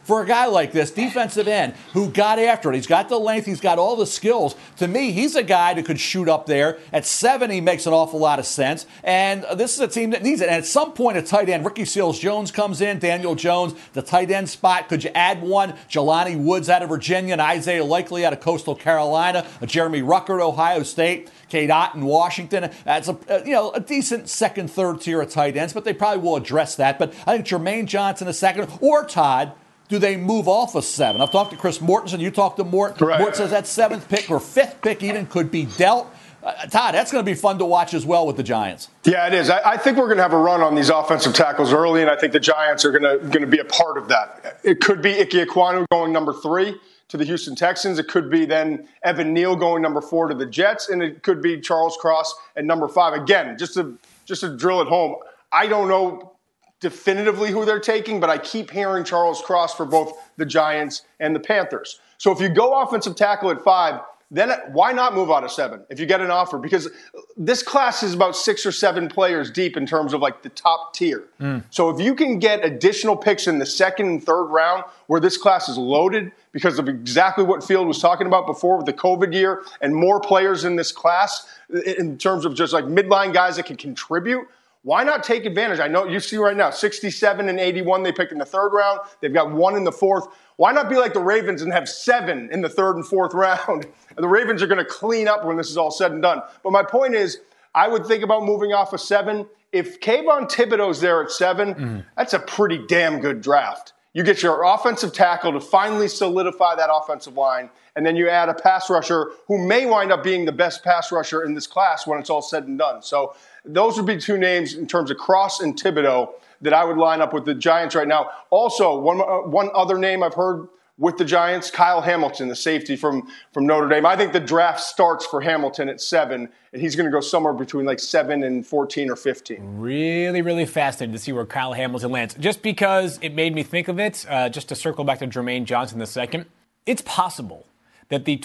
for a guy like this, defensive end, who got after it. He's got the length. He's got all the skills. To me, he's a guy that could shoot up there. At 7, he makes an awful lot of sense. And this is a team that needs it. And at some point, a tight end, Ricky Seals-Jones comes in, Daniel Jones, the tight end spot. Could you add one? Jelani Woods out of Virginia, and Isaiah Likely out of Coastal Carolina, a Jeremy Rucker at Ohio State, Cade Ott in Washington. That's a decent second, third tier of tight ends, but they probably will address that. But I think Jermaine Johnson a second, or Todd, do they move off of 7? I've talked to Chris Mortensen. You talked to Mort. Right. Mort says that 7th pick or 5th pick even could be dealt. Todd, that's going to be fun to watch as well with the Giants. Yeah, it is. I think we're going to have a run on these offensive tackles early, and I think the Giants are going to be a part of that. It could be Ike Ekwonu going number 3 to the Houston Texans. It could be then Evan Neal going number 4 to the Jets, and it could be Charles Cross at number 5. Again, just to drill it home, I don't know definitively who they're taking, but I keep hearing Charles Cross for both the Giants and the Panthers. So if you go offensive tackle at 5, then why not move out of 7 if you get an offer? Because this class is about 6 or 7 players deep in terms of like the top tier. So if you can get additional picks in the 2nd and 3rd round where this class is loaded because of exactly what Field was talking about before with the COVID year and more players in this class in terms of just like midline guys that can contribute, why not take advantage? I know you see right now, 67 and 81 they picked in the 3rd round. They've got 1 in the 4th. Why not be like the Ravens and have 7 in the 3rd and 4th round? And the Ravens are going to clean up when this is all said and done. But my point is, I would think about moving off of 7. If Kayvon Thibodeau's there at 7, that's a pretty damn good draft. You get your offensive tackle to finally solidify that offensive line, and then you add a pass rusher who may wind up being the best pass rusher in this class when it's all said and done. So those would be 2 names in terms of Cross and Thibodeau that I would line up with the Giants right now. Also, one other name I've heard with the Giants, Kyle Hamilton, the safety from Notre Dame. I think the draft starts for Hamilton at 7, and he's going to go somewhere between like 7 and 14 or 15. Really, really fascinated to see where Kyle Hamilton lands. Just because it made me think of it, just to circle back to Jermaine Johnson the second, it's possible that the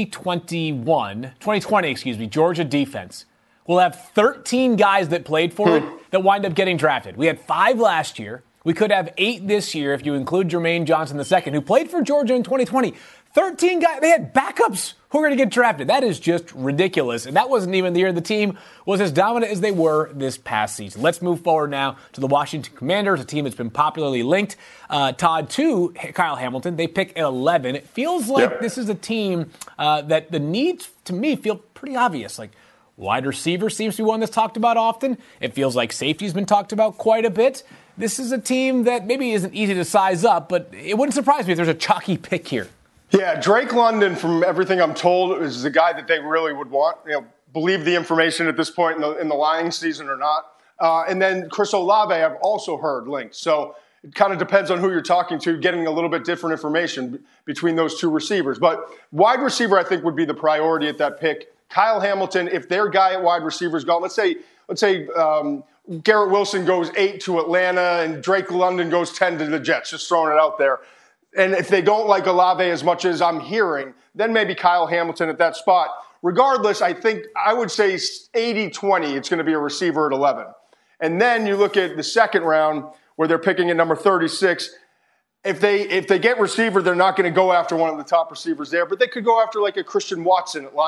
2020 Georgia defense will have 13 guys that played for it that wind up getting drafted. We had 5 last year. We could have 8 this year if you include Jermaine Johnson II, who played for Georgia in 2020. 13 guys, they had backups who were going to get drafted. That is just ridiculous. And that wasn't even the year the team was as dominant as they were this past season. Let's move forward now to the Washington Commanders, a team that's been popularly linked, Todd, to Kyle Hamilton. They pick at 11. It feels like this is a team that the needs, to me, feel pretty obvious. Like, wide receiver seems to be one that's talked about often. It feels like safety's been talked about quite a bit. This is a team that maybe isn't easy to size up, but it wouldn't surprise me if there's a chalky pick here. Yeah, Drake London, from everything I'm told, is the guy that they really would want. Believe the information at this point in the lying season or not. And then Chris Olave, I've also heard linked. So it kind of depends on who you're talking to, getting a little bit different information between those 2 receivers. But wide receiver, I think, would be the priority at that pick. Kyle Hamilton, if their guy at wide receiver is gone, let's say Garrett Wilson goes 8 to Atlanta and Drake London goes 10 to the Jets, just throwing it out there. And if they don't like Olave as much as I'm hearing, then maybe Kyle Hamilton at that spot. Regardless, I think I would say 80-20, it's going to be a receiver at 11. And then you look at the 2nd round where they're picking at number 36. If they get receiver, they're not going to go after one of the top receivers there, but they could go after like a Christian Harris, at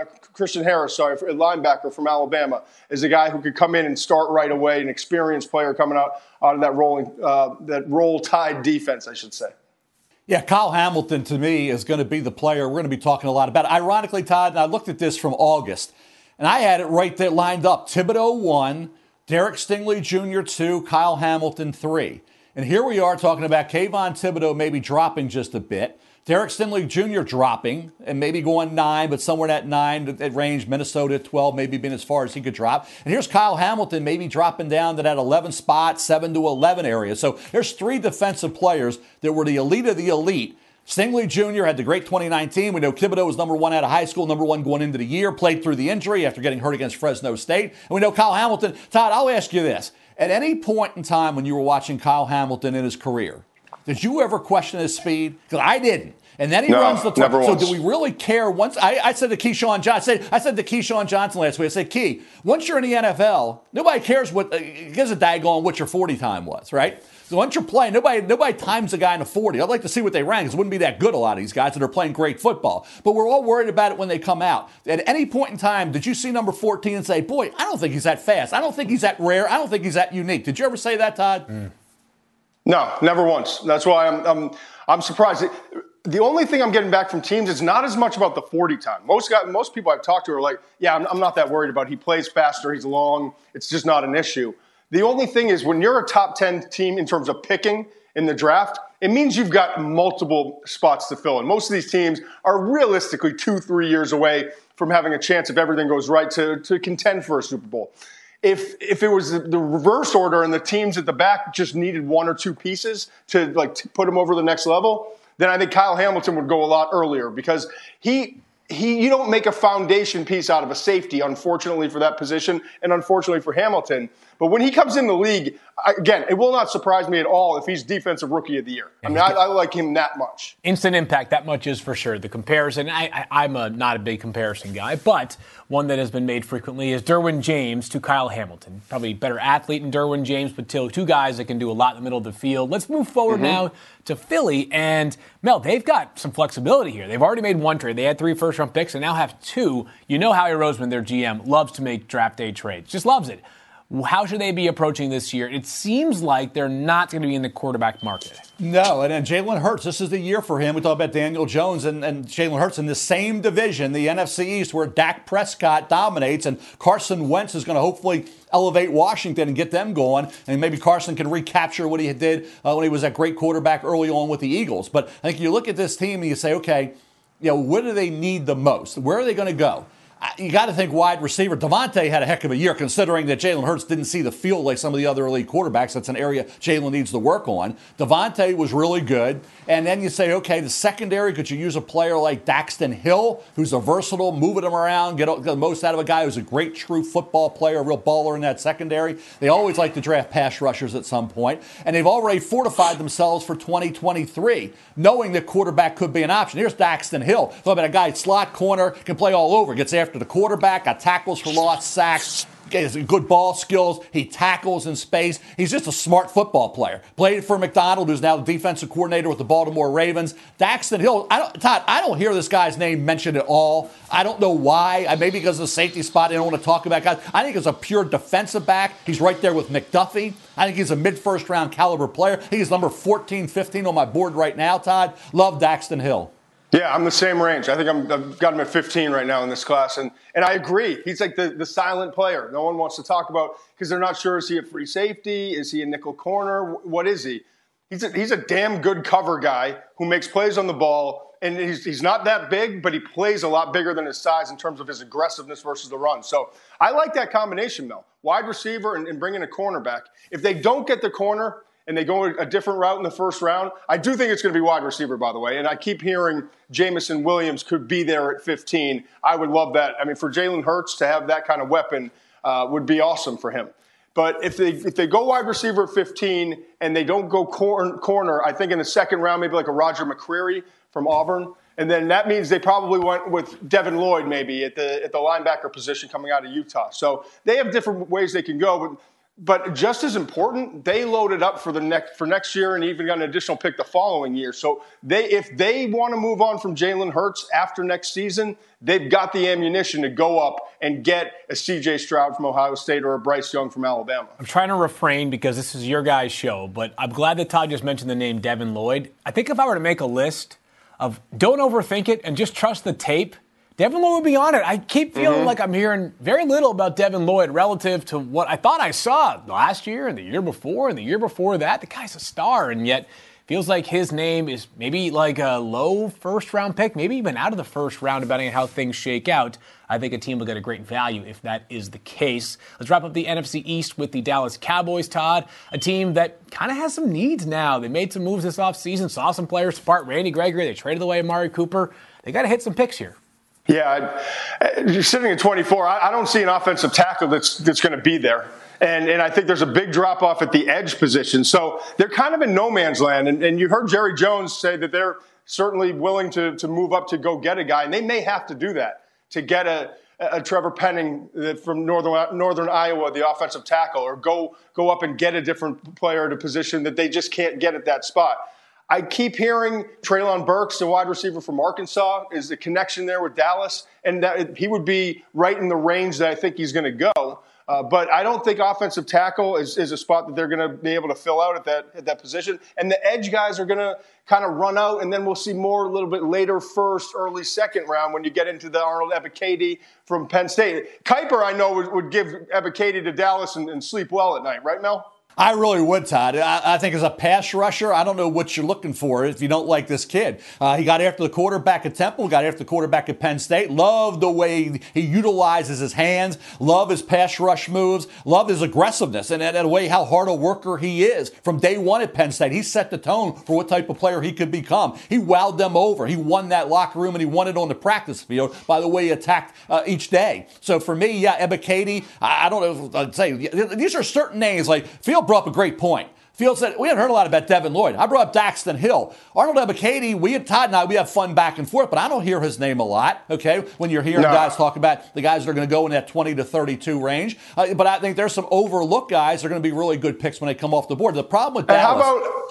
linebacker from Alabama, is a guy who could come in and start right away, an experienced player coming out of that roll tide defense, I should say. Yeah, Kyle Hamilton, to me, is going to be the player we're going to be talking a lot about. Ironically, Todd, and I looked at this from August, and I had it right there lined up. Thibodeau 1, Derek Stingley Jr. 2, Kyle Hamilton 3. And here we are talking about Kayvon Thibodeau maybe dropping just a bit. Derek Stingley Jr. dropping and maybe going 9, but somewhere in that 9 at range, Minnesota at 12, maybe being as far as he could drop. And here's Kyle Hamilton maybe dropping down to that 11 spot, 7 to 11 area. So there's 3 defensive players that were the elite of the elite. Stingley Jr. had the great 2019. We know Thibodeau was number 1 out of high school, number 1 going into the year, played through the injury after getting hurt against Fresno State. And we know Kyle Hamilton. Todd, I'll ask you this. At any point in time when you were watching Kyle Hamilton in his career, Did you ever question his speed? Because I didn't. And then he No, runs the track. never So once. do we really care? Once I said to Keyshawn Johnson, I said to Keyshawn Johnson last week, I said, Key, once you're in the NFL, nobody cares what gives a daggone what your 40 time was, right? So once you're playing, nobody times a guy in a 40. I'd like to see what they ran because it wouldn't be that good, a lot of these guys that are playing great football. But we're all worried about it when they come out. At any point in time, did you see number 14 and say, boy, I don't think he's that fast. I don't think he's that rare. I don't think he's that unique. Did you ever say that, Todd? No, never once. That's why I'm surprised. The only thing I'm getting back from teams is not as much about the 40 time. Most people I've talked to are like, yeah, I'm not that worried about it. He plays faster. He's long. It's just not an issue. The only thing is when you're a top 10 team in terms of picking in the draft, it means you've got multiple spots to fill. And most of these teams are realistically 2-3 years away from having a chance, if everything goes right, to contend for a Super Bowl. If it was the reverse order and the teams at the back just needed one or two pieces to put them over the next level, then I think Kyle Hamilton would go a lot earlier because you don't make a foundation piece out of a safety, unfortunately for that position and unfortunately for Hamilton. But when he comes in the league, again, it will not surprise me at all if he's Defensive Rookie of the Year. I mean, I like him that much. Instant impact, that much is for sure. The comparison, I'm not a big comparison guy, but one that has been made frequently is Derwin James to Kyle Hamilton. Probably better athlete than Derwin James, but two guys that can do a lot in the middle of the field. Let's move forward now to Philly. And, Mel, they've got some flexibility here. They've already made one trade. They had 3 first-round picks and now have 2. You know Howie Roseman, their GM, loves to make draft day trades. Just loves it. How should they be approaching this year? It seems like they're not going to be in the quarterback market. No, and then Jalen Hurts, this is the year for him. We talk about Daniel Jones and Jalen Hurts in the same division, the NFC East, where Dak Prescott dominates, and Carson Wentz is going to hopefully elevate Washington and get them going, and maybe Carson can recapture what he did when he was that great quarterback early on with the Eagles. But I think you look at this team and you say, okay, what do they need the most? Where are they going to go? You got to think wide receiver. Devontae had a heck of a year considering that Jalen Hurts didn't see the field like some of the other elite quarterbacks. That's an area Jalen needs to work on. Devontae was really good. And then you say, okay, the secondary, could you use a player like Daxton Hill, who's a versatile, moving him around, get the most out of a guy who's a great true football player, a real baller in that secondary. They always like to draft pass rushers at some point. And they've already fortified themselves for 2023, knowing that quarterback could be an option. Here's Daxton Hill. Talk about a guy, slot corner, can play all over, gets after the quarterback, got tackles for loss, sacks, has good ball skills. He tackles in space. He's just a smart football player. Played for McDonald, who's now the defensive coordinator with the Baltimore Ravens. Daxton Hill, I don't hear this guy's name mentioned at all. I don't know why. Maybe because of the safety spot, they don't want to talk about guys. I think it's a pure defensive back. He's right there with McDuffie. I think he's a mid-first round caliber player. I think he's number 14, 15 on my board right now, Todd. Love Daxton Hill. Yeah, I'm the same range. I think I've got him at 15 right now in this class. And I agree. He's like the silent player. No one wants to talk about because they're not sure, is he a free safety? Is he a nickel corner? What is he? He's a damn good cover guy who makes plays on the ball. And he's not that big, but he plays a lot bigger than his size in terms of his aggressiveness versus the run. So I like that combination, Mel. Wide receiver and bring in a cornerback. If they don't get the corner and they go a different route in the first round, I do think it's going to be wide receiver, by the way. And I keep hearing Jameson Williams could be there at 15. I would love that. I mean, for Jalen Hurts to have that kind of weapon would be awesome for him. But if they go wide receiver at 15 and they don't go corner, I think in the second round, maybe like a Roger McCreary from Auburn. And then that means they probably went with Devin Lloyd maybe at the linebacker position coming out of Utah. So they have different ways they can go. But just as important, they loaded up for next year and even got an additional pick the following year. So if they want to move on from Jalen Hurts after next season, they've got the ammunition to go up and get a C.J. Stroud from Ohio State or a Bryce Young from Alabama. I'm trying to refrain because this is your guys' show, but I'm glad that Todd just mentioned the name Devin Lloyd. I think if I were to make a list of don't overthink it and just trust the tape, Devin Lloyd would be on it. I keep feeling like I'm hearing very little about Devin Lloyd relative to what I thought I saw last year and the year before and the year before that. The guy's a star, and yet feels like his name is maybe like a low first-round pick, maybe even out of the first round, depending on how things shake out. I think a team will get a great value if that is the case. Let's wrap up the NFC East with the Dallas Cowboys, Todd, a team that kind of has some needs now. They made some moves this offseason, saw some players depart. Randy Gregory, they traded away Amari Cooper. They got to hit some picks here. Yeah, you're sitting at 24. I don't see an offensive tackle that's going to be there. And I think there's a big drop off at the edge position. So they're kind of in no man's land. And you heard Jerry Jones say that they're certainly willing to move up to go get a guy. And they may have to do that to get a Trevor Penning from Northern Iowa, the offensive tackle, or go up and get a different player at a position that they just can't get at that spot. I keep hearing Treylon Burks, the wide receiver from Arkansas, is the connection there with Dallas, and that he would be right in the range that I think he's going to go. But I don't think offensive tackle is a spot that they're going to be able to fill out at that position. And the edge guys are going to kind of run out, and then we'll see more a little bit later first, early second round when you get into the Arnold Ebiketie from Penn State. Kuiper, I know, would give Ebiketie to Dallas and sleep well at night. Right, Mel? I really would, Todd. I think as a pass rusher, I don't know what you're looking for if you don't like this kid. He got after the quarterback at Temple, got after the quarterback at Penn State. Love the way he utilizes his hands. Love his pass rush moves. Love his aggressiveness and the way how hard a worker he is. From day one at Penn State, he set the tone for what type of player he could become. He wowed them over. He won that locker room, and he won it on the practice field by the way he attacked each day. So for me, yeah, Ebiketie, I don't know. I'd say these are certain names. Like Field brought up a great point. Field said, we haven't heard a lot about Devin Lloyd. I brought up Daxton Hill. Arnold Ebiketie, Todd and I, we have fun back and forth, but I don't hear his name a lot, okay, when you're hearing guys talk about the guys that are going to go in that 20 to 32 range. But I think there's some overlooked guys that are going to be really good picks when they come off the board. The problem with Dallas...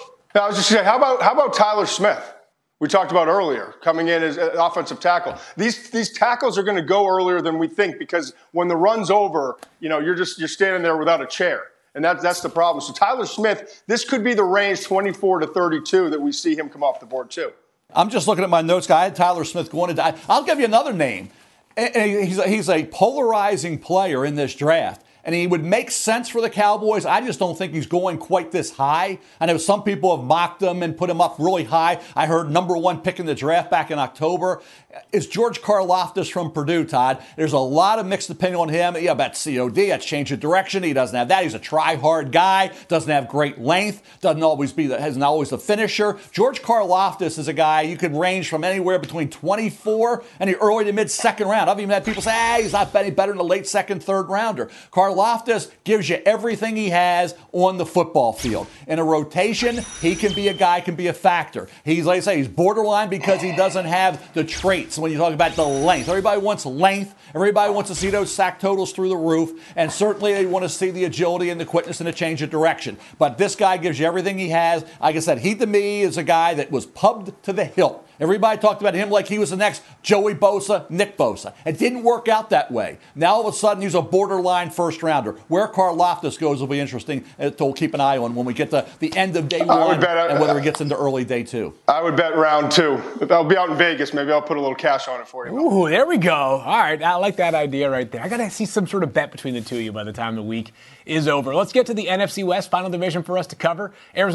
how about Tyler Smith? We talked about earlier, coming in as an offensive tackle. These tackles are going to go earlier than we think because when the run's over, you're standing there without a chair. And that's the problem. So Tyler Smith, this could be the range 24 to 32 that we see him come off the board too. I'm just looking at my notes, guy. I had Tyler Smith going to. I'll give you another name. He's a polarizing player in this draft. And he would make sense for the Cowboys. I just don't think he's going quite this high. I know some people have mocked him and put him up really high. I heard number one pick in the draft back in October is George Karlaftis from Purdue, Todd. There's a lot of mixed opinion on him. Yeah, about COD, that's change of direction. He doesn't have that. He's a try-hard guy, doesn't have great length, hasn't always the finisher. George Karlaftis is a guy you could range from anywhere between 24 and the early to mid-second round. I've even had people say, he's not any better than a late second, third rounder. Karlaftis gives you everything he has on the football field. In a rotation, he can be a guy, can be a factor. He's, like I say, he's borderline because he doesn't have the traits. When you talk about the length, everybody wants length. Everybody wants to see those sack totals through the roof. And certainly they want to see the agility and the quickness and the change of direction. But this guy gives you everything he has. Like I said, he to me is a guy that was pubbed to the hilt. Everybody talked about him like he was the next Joey Bosa, Nick Bosa. It didn't work out that way. Now all of a sudden he's a borderline first rounder. Where Karlaftis goes will be interesting to keep an eye on when we get to the end of day one and whether he gets into early day two. I would bet round two. I'll be out in Vegas. Maybe I'll put a little cash on it for you. Ooh, there we go. All right, I like that idea right there. I got to see some sort of bet between the two of you by the time the week is over. Let's get to the NFC West, final division for us to cover.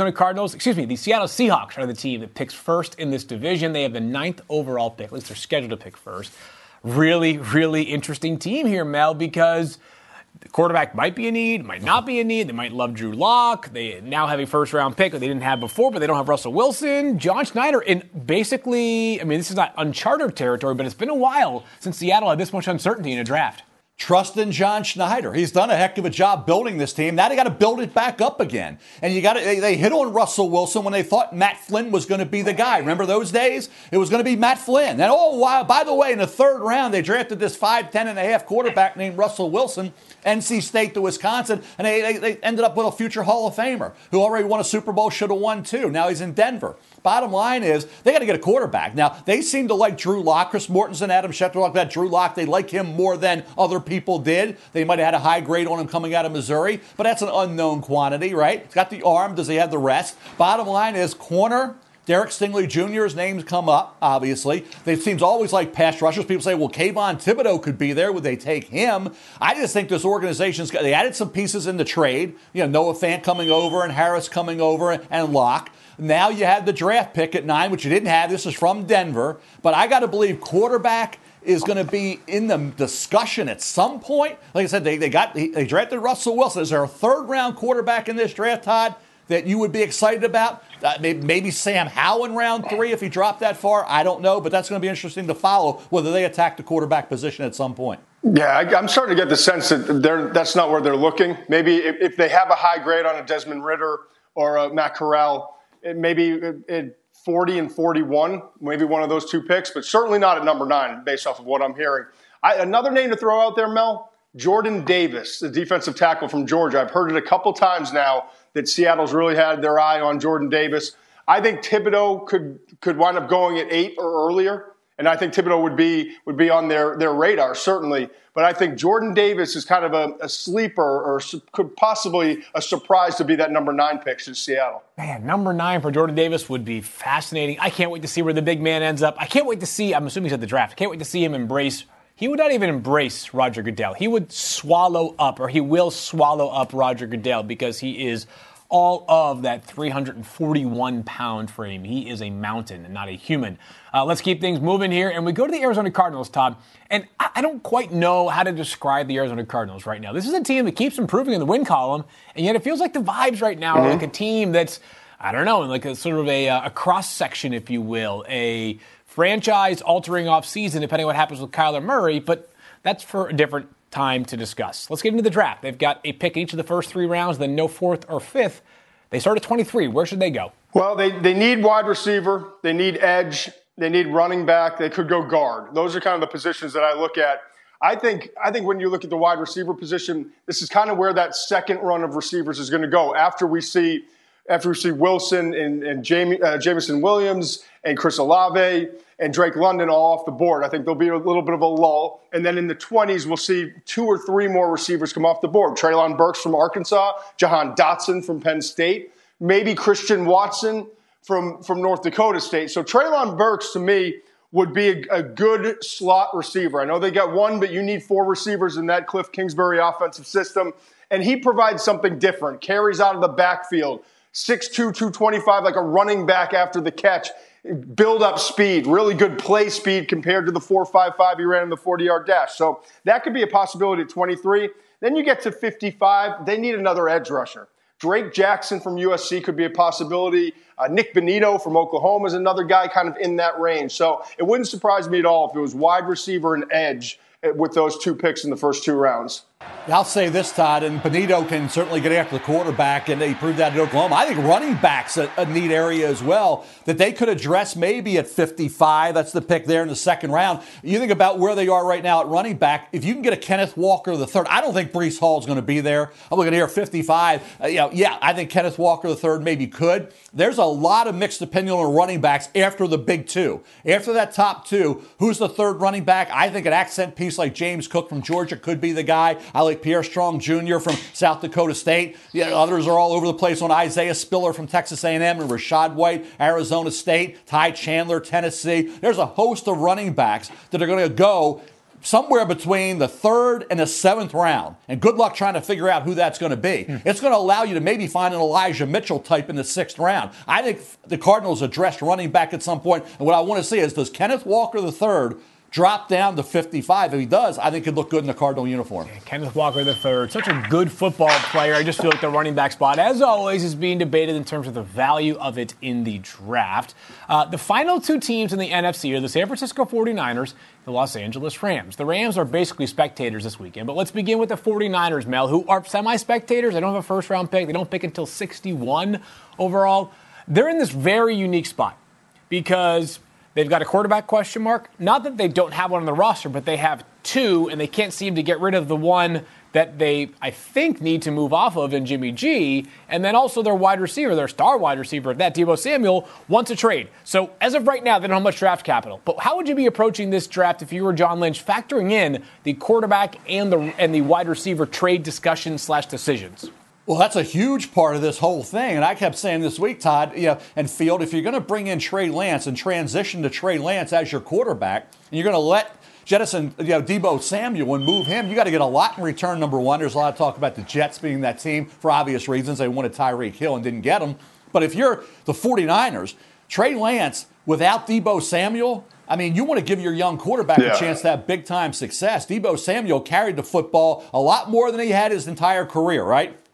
The Seattle Seahawks are the team that picks first in this division. They have the 9th overall pick. At least they're scheduled to pick first. Really, really interesting team here, Mel, because the quarterback might be a need, might not be a need. They might love Drew Lock. They now have a first-round pick that they didn't have before, but they don't have Russell Wilson, John Schneider. And basically, this is not uncharted territory, but it's been a while since Seattle had this much uncertainty in a draft. Trust in John Schneider. He's done a heck of a job building this team. Now they got to build it back up again. And they hit on Russell Wilson when they thought Matt Flynn was going to be the guy. Remember those days? It was going to be Matt Flynn. And by the way, in the third round, they drafted this 5'10.5" quarterback named Russell Wilson, NC State to Wisconsin, and they ended up with a future Hall of Famer who already won a Super Bowl, should have won two. Now he's in Denver. Bottom line is they got to get a quarterback. Now, they seem to like Drew Lock. Chris Mortensen, Adam Schefter like that. Drew Lock, they like him more than other people did. They might have had a high grade on him coming out of Missouri, but that's an unknown quantity, right? He's got the arm. Does he have the rest? Bottom line is corner. Derek Stingley Jr.'s names come up, obviously. It seems always like pass rushers. People say, well, Kayvon Thibodeau could be there. Would they take him? I just think this organization's got, they added some pieces in the trade. Noah Fant coming over and Harris coming over and Locke. Now you have the draft pick at 9, which you didn't have. This is from Denver. But I got to believe quarterback is going to be in the discussion at some point. Like I said, they drafted Russell Wilson. Is there a third-round quarterback in this draft, Todd, that you would be excited about? Maybe Sam Howell in round 3 if he dropped that far. I don't know, but that's going to be interesting to follow whether they attack the quarterback position at some point. Yeah, I'm starting to get the sense that that's not where they're looking. Maybe if they have a high grade on a Desmond Ridder or a Matt Corral, maybe 40 and 41, maybe one of those two picks, but certainly not at number 9 based off of what I'm hearing. Another name to throw out there, Mel, Jordan Davis, the defensive tackle from Georgia. I've heard it a couple times now that Seattle's really had their eye on Jordan Davis. I think Thibodeau could wind up going at 8 or earlier. And I think Thibodeau would be on their radar, certainly. But I think Jordan Davis is kind of a sleeper or could possibly a surprise to be that number 9 pick to Seattle. Man, number 9 for Jordan Davis would be fascinating. I can't wait to see where the big man ends up. I can't wait to see, I'm assuming he's at the draft, I can't wait to see him he would not even embrace Roger Goodell. He would swallow up, or he will swallow up Roger Goodell because he is all of that 341-pound frame. He is a mountain and not a human. Let's keep things moving here, and we go to the Arizona Cardinals, Todd. And I don't quite know how to describe the Arizona Cardinals right now. This is a team that keeps improving in the win column, and yet it feels like the vibes right now are like a team that's, I don't know, like a sort of a cross-section, if you will, a franchise-altering offseason, depending on what happens with Kyler Murray, but that's for a different time to discuss. Let's get into the draft. They've got a pick in each of the first 3 rounds, then no 4th or 5th. They start at 23. Where should they go? Well, they need wide receiver. They need edge. They need running back. They could go guard. Those are kind of the positions that I look at. I think when you look at the wide receiver position, this is kind of where that second run of receivers is going to go after we see Wilson and Jameson Williams and Chris Olave and Drake London all off the board. I think there'll be a little bit of a lull. And then in the 20s, we'll see 2 or 3 more receivers come off the board. Treylon Burks from Arkansas, Jahan Dotson from Penn State, maybe Christian Watson from North Dakota State. So Treylon Burks, to me, would be a good slot receiver. I know they got 1, but you need 4 receivers in that Cliff Kingsbury offensive system. And he provides something different, carries out of the backfield, 6'2", 225, like a running back after the catch. Build up speed, really good play speed compared to the 4.55 he ran in the 40-yard dash. So that could be a possibility at 23. Then you get to 55. They need another edge rusher. Drake Jackson from USC could be a possibility. Nick Benito from Oklahoma is another guy kind of in that range. So it wouldn't surprise me at all if it was wide receiver and edge with those 2 picks in the first 2 rounds. I'll say this, Todd, and Benito can certainly get after the quarterback, and he proved that at Oklahoma. I think running back's a neat area as well that they could address maybe at 55. That's the pick there in the 2nd round. You think about where they are right now at running back. If you can get a Kenneth Walker III, I don't think Breece Hall's going to be there. I'm looking here, 55. I think Kenneth Walker III maybe could. There's a lot of mixed opinion on running backs after the big 2. After that top 2, who's the 3rd running back? I think an accent piece like James Cook from Georgia could be the guy. I like Pierre Strong Jr. from South Dakota State. Others are all over the place on Isaiah Spiller from Texas A&M and Rashad White, Arizona State, Ty Chandler, Tennessee. There's a host of running backs that are going to go somewhere between the 3rd and the 7th round. And good luck trying to figure out who that's going to be. It's going to allow you to maybe find an Elijah Mitchell type in the 6th round. I think the Cardinals addressed running back at some point. And what I want to see is, does Kenneth Walker III drop down to 55? If he does, I think he'd look good in the Cardinal uniform. Kenneth Walker III, such a good football player. I just feel like the running back spot, as always, is being debated in terms of the value of it in the draft. The final 2 teams in the NFC are the San Francisco 49ers, the Los Angeles Rams. The Rams are basically spectators this weekend, but let's begin with the 49ers, Mel, who are semi-spectators. They don't have a 1st-round pick. They don't pick until 61 overall. They're in this very unique spot because they've got a quarterback question mark. Not that they don't have one on the roster, but they have 2, and they can't seem to get rid of the one that they, I think, need to move off of in Jimmy G. And then also their wide receiver, their star wide receiver, that Deebo Samuel, wants a trade. So as of right now, they don't have much draft capital. But how would you be approaching this draft if you were John Lynch, factoring in the quarterback and the wide receiver trade discussion/decisions? Well, that's a huge part of this whole thing. And I kept saying this week, Todd, and Field, if you're going to bring in Trey Lance and transition to Trey Lance as your quarterback, and you're going to jettison Deebo Samuel and move him, you got to get a lot in return, number one. There's a lot of talk about the Jets being that team for obvious reasons. They wanted Tyreek Hill and didn't get him. But if you're the 49ers, Trey Lance without Deebo Samuel, I mean, you want to give your young quarterback a chance to have big-time success. Deebo Samuel carried the football a lot more than he had his entire career, right?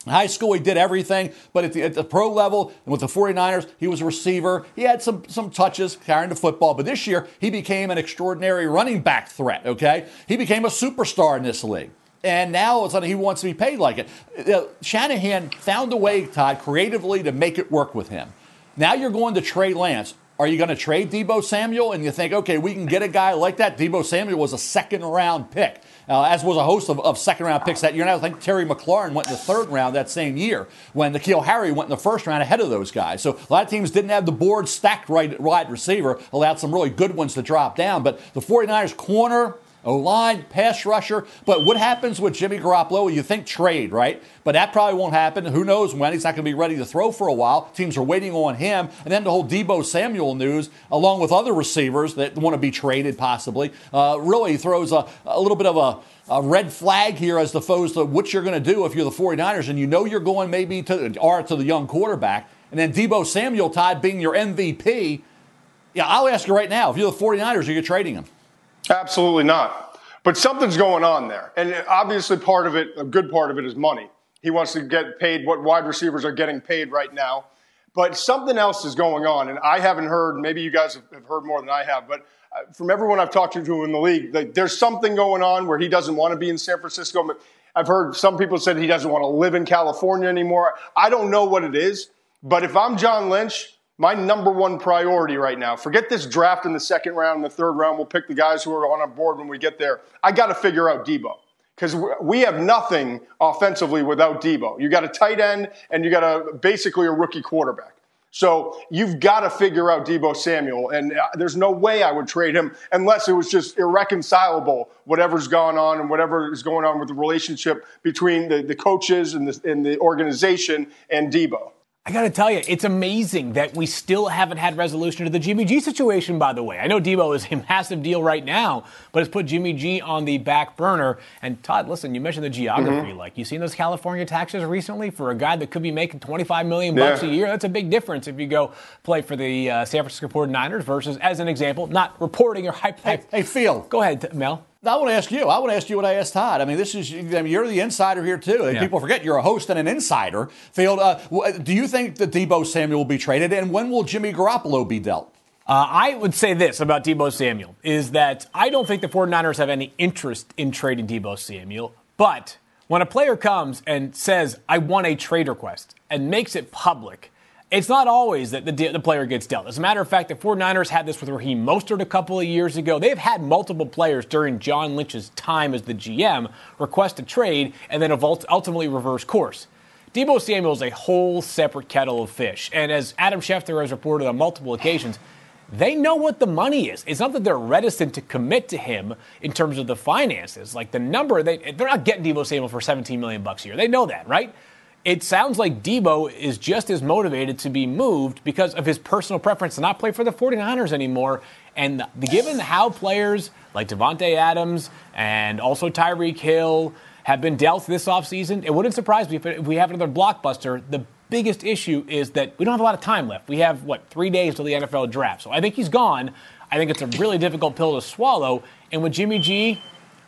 In high school, he did everything, but at the pro level and with the 49ers, he was a receiver. He had some touches carrying the football, but this year, he became an extraordinary running back threat, okay? He became a superstar in this league. And now all of a sudden he wants to be paid like it. Shanahan found a way, Todd, creatively to make it work with him. Now you're going to trade Lance. Are you going to trade Deebo Samuel? And you think, okay, we can get a guy like that. Deebo Samuel was a second-round pick, as was a host of second-round picks that year. And I think Terry McLaurin went in the third round that same year when N'Keal Harry went in the first round ahead of those guys. So a lot of teams didn't have the board stacked right wide receiver, allowed some really good ones to drop down. But the 49ers corner, O-line, pass rusher. But what happens with Jimmy Garoppolo? You think trade, right? But that probably won't happen. Who knows when? He's not going to be ready to throw for a while. Teams are waiting on him. And then the whole Deebo Samuel news, along with other receivers that want to be traded possibly, really throws a little bit of a red flag here as opposed to what you're going to do if you're the 49ers and you know you're going maybe to the young quarterback. And then Deebo Samuel, Todd, being your MVP. Yeah, I'll ask you right now, if you're the 49ers, are you trading him? Absolutely not. But something's going on there. And obviously part of it, a good part of it is money. He wants to get paid what wide receivers are getting paid right now. But something else is going on. And I haven't heard, maybe you guys have heard more than I have, but from everyone I've talked to in the league, there's something going on where he doesn't want to be in San Francisco. I've heard some people said he doesn't want to live in California anymore. I don't know what it is. But if I'm John Lynch, my number one priority right now, forget this draft in the second round and the third round. We'll pick the guys who are on our board when we get there. I got to figure out Deebo because we have nothing offensively without Deebo. You got a tight end and you got basically a rookie quarterback. So you've got to figure out Deebo Samuel. And there's no way I would trade him unless it was just irreconcilable, whatever's gone on and whatever is going on with the relationship between the coaches and the organization and Deebo. I got to tell you, it's amazing that we still haven't had resolution to the Jimmy G situation, by the way. I know Deebo is a massive deal right now, but it's put Jimmy G on the back burner. And Todd, listen, you mentioned the geography. Like, you seen those California taxes recently for a guy that could be making $25 million bucks a year? That's a big difference if you go play for the San Francisco 49ers versus, as an example, not reporting or hype. Hey, Phil. Go ahead, Mel. I want to ask you. I want to ask you what I asked Todd. I mean, you're the insider here too. Yeah. People forget you're a host and an insider. Field, do you think that Deebo Samuel will be traded, and when will Jimmy Garoppolo be dealt? I would say this about Deebo Samuel is that I don't think the 49ers have any interest in trading Deebo Samuel. But when a player comes and says, I want a trade request and makes it public, it's not always that the player gets dealt. As a matter of fact, the 49ers had this with Raheem Mostert a couple of years ago. They've had multiple players during John Lynch's time as the GM request a trade and then ultimately reverse course. Deebo Samuel is a whole separate kettle of fish. And as Adam Schefter has reported on multiple occasions, they know what the money is. It's not that they're reticent to commit to him in terms of the finances. Like the number, they're not getting Deebo Samuel for $17 million a year. They know that, right? It sounds like Deebo is just as motivated to be moved because of his personal preference to not play for the 49ers anymore. And given how players like Devontae Adams and also Tyreek Hill have been dealt this offseason, it wouldn't surprise me if we have another blockbuster. The biggest issue is that we don't have a lot of time left. We have, 3 days till the NFL draft. So I think he's gone. I think it's a really difficult pill to swallow. And with Jimmy G,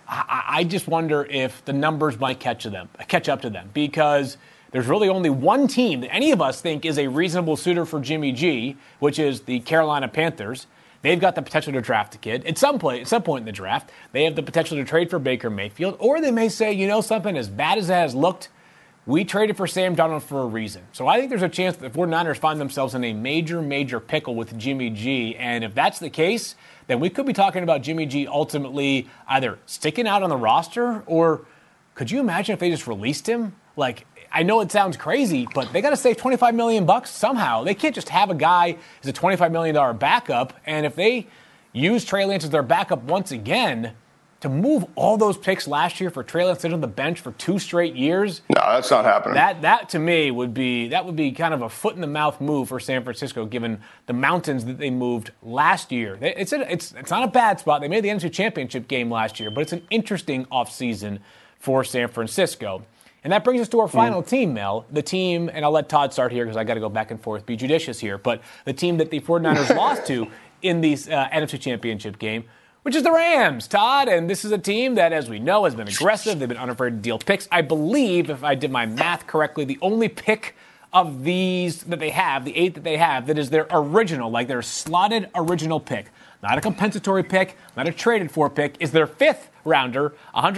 I just wonder if the numbers might catch up to them because there's really only one team that any of us think is a reasonable suitor for Jimmy G, which is the Carolina Panthers. They've got the potential to draft a kid. At some point in the draft, they have the potential to trade for Baker Mayfield, or they may say, you know something, as bad as it has looked, we traded for Sam Darnold for a reason. So I think there's a chance that the 49ers find themselves in a major, major pickle with Jimmy G. And if that's the case, then we could be talking about Jimmy G ultimately either sticking out on the roster, or could you imagine if they just released him? I know it sounds crazy, but they got to save $25 million somehow. They can't just have a guy as a $25 million backup. And if they use Trey Lance as their backup once again, to move all those picks last year for Trey Lance sitting on the bench for 2 straight years. No, that's not happening. That to me would be kind of a foot in the mouth move for San Francisco, given the mountains that they moved last year. It's not a bad spot. They made the NFC Championship game last year, but it's an interesting offseason for San Francisco. And that brings us to our final team, Mel. The team, and I'll let Todd start here because I got to go back and forth, be judicious here, but the team that the 49ers lost to in the NFC Championship game, which is the Rams, Todd. And this is a team that, as we know, has been aggressive. They've been unafraid to deal picks. I believe, if I did my math correctly, the only pick of these that they have, the 8 that they have, that is their original, like their slotted original pick, not a compensatory pick, not a traded for pick, is their 5th rounder,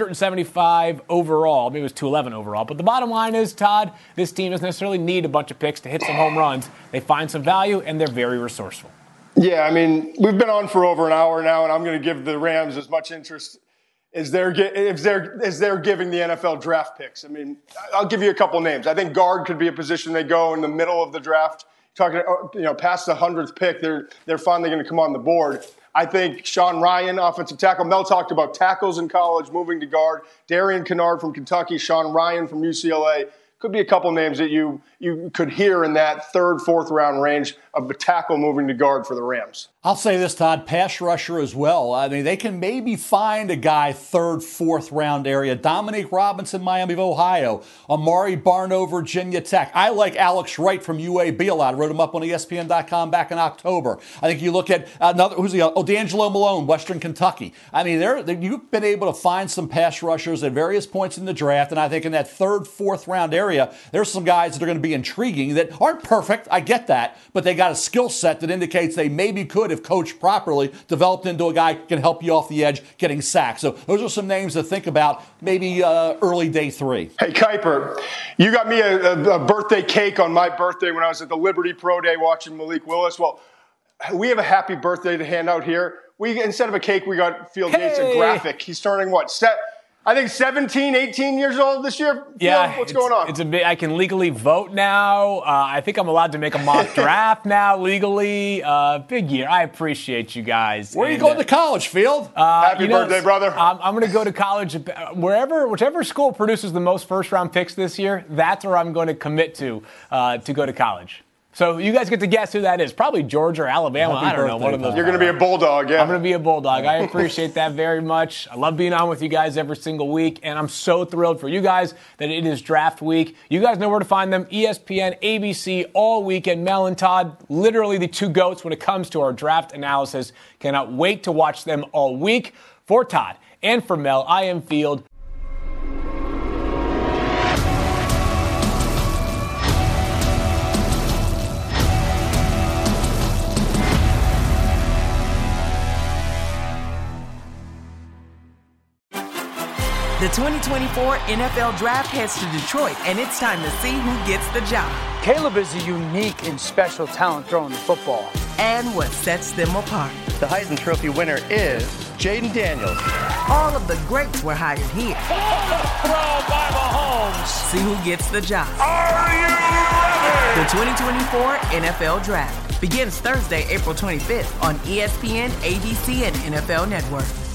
175 overall. Maybe it was 211 overall. But the bottom line is, Todd, this team doesn't necessarily need a bunch of picks to hit some home runs. They find some value, and they're very resourceful. Yeah, I mean, we've been on for over an hour now, and I'm going to give the Rams as much interest as they're giving the NFL draft picks. I mean, I'll give you a couple names. I think guard could be a position they go in the middle of the draft. Talking, past the 100th pick, they're finally going to come on the board. I think Sean Ryan, offensive tackle. Mel talked about tackles in college, moving to guard. Darian Kennard from Kentucky, Sean Ryan from UCLA. Could be a couple names that you could hear in that 3rd, 4th round range of a tackle moving to guard for the Rams. I'll say this, Todd, pass rusher as well. I mean, they can maybe find a guy 3rd, 4th round area. Dominique Robinson, Miami of Ohio. Amari Barno, Virginia Tech. I like Alex Wright from UAB a lot. I wrote him up on ESPN.com back in October. I think you look at D'Angelo Malone, Western Kentucky. I mean, you've been able to find some pass rushers at various points in the draft, and I think in that 3rd, 4th round area, there's some guys that are going to be intriguing that aren't perfect. I get that, but they got a skill set that indicates they maybe could, if coached properly, developed into a guy who can help you off the edge getting sacked. So those are some names to think about, maybe early day 3. Hey, Kuiper, you got me a birthday cake on my birthday when I was at the Liberty Pro Day watching Malik Willis. Well, we have a happy birthday to hand out here. Instead of a cake, we got Field Yates a graphic. He's turning what? I think 17, 18 years old this year. Yeah, what's going on? It's a bit. I can legally vote now. I think I'm allowed to make a mock draft now legally. Big year. I appreciate you guys. Where are you going to college, Field? Happy birthday, brother. I'm going to go to college whichever school produces the most first-round picks this year. That's where I'm going to commit to go to college. So you guys get to guess who that is. Probably Georgia or Alabama. I don't know. One of those. You're going to be a Bulldog, yeah. I'm going to be a Bulldog. I appreciate that very much. I love being on with you guys every single week, and I'm so thrilled for you guys that it is draft week. You guys know where to find them. ESPN, ABC, all weekend. Mel and Todd, literally the 2 GOATs when it comes to our draft analysis. Cannot wait to watch them all week. For Todd and for Mel, I am Field. The 2024 NFL Draft heads to Detroit, and it's time to see who gets the job. Caleb is a unique and special talent throwing the football. And what sets them apart. The Heisman Trophy winner is Jaden Daniels. All of the greats were hired here. Throw by Mahomes. See who gets the job. Are you ready? The 2024 NFL Draft begins Thursday, April 25th on ESPN, ABC, and NFL Network.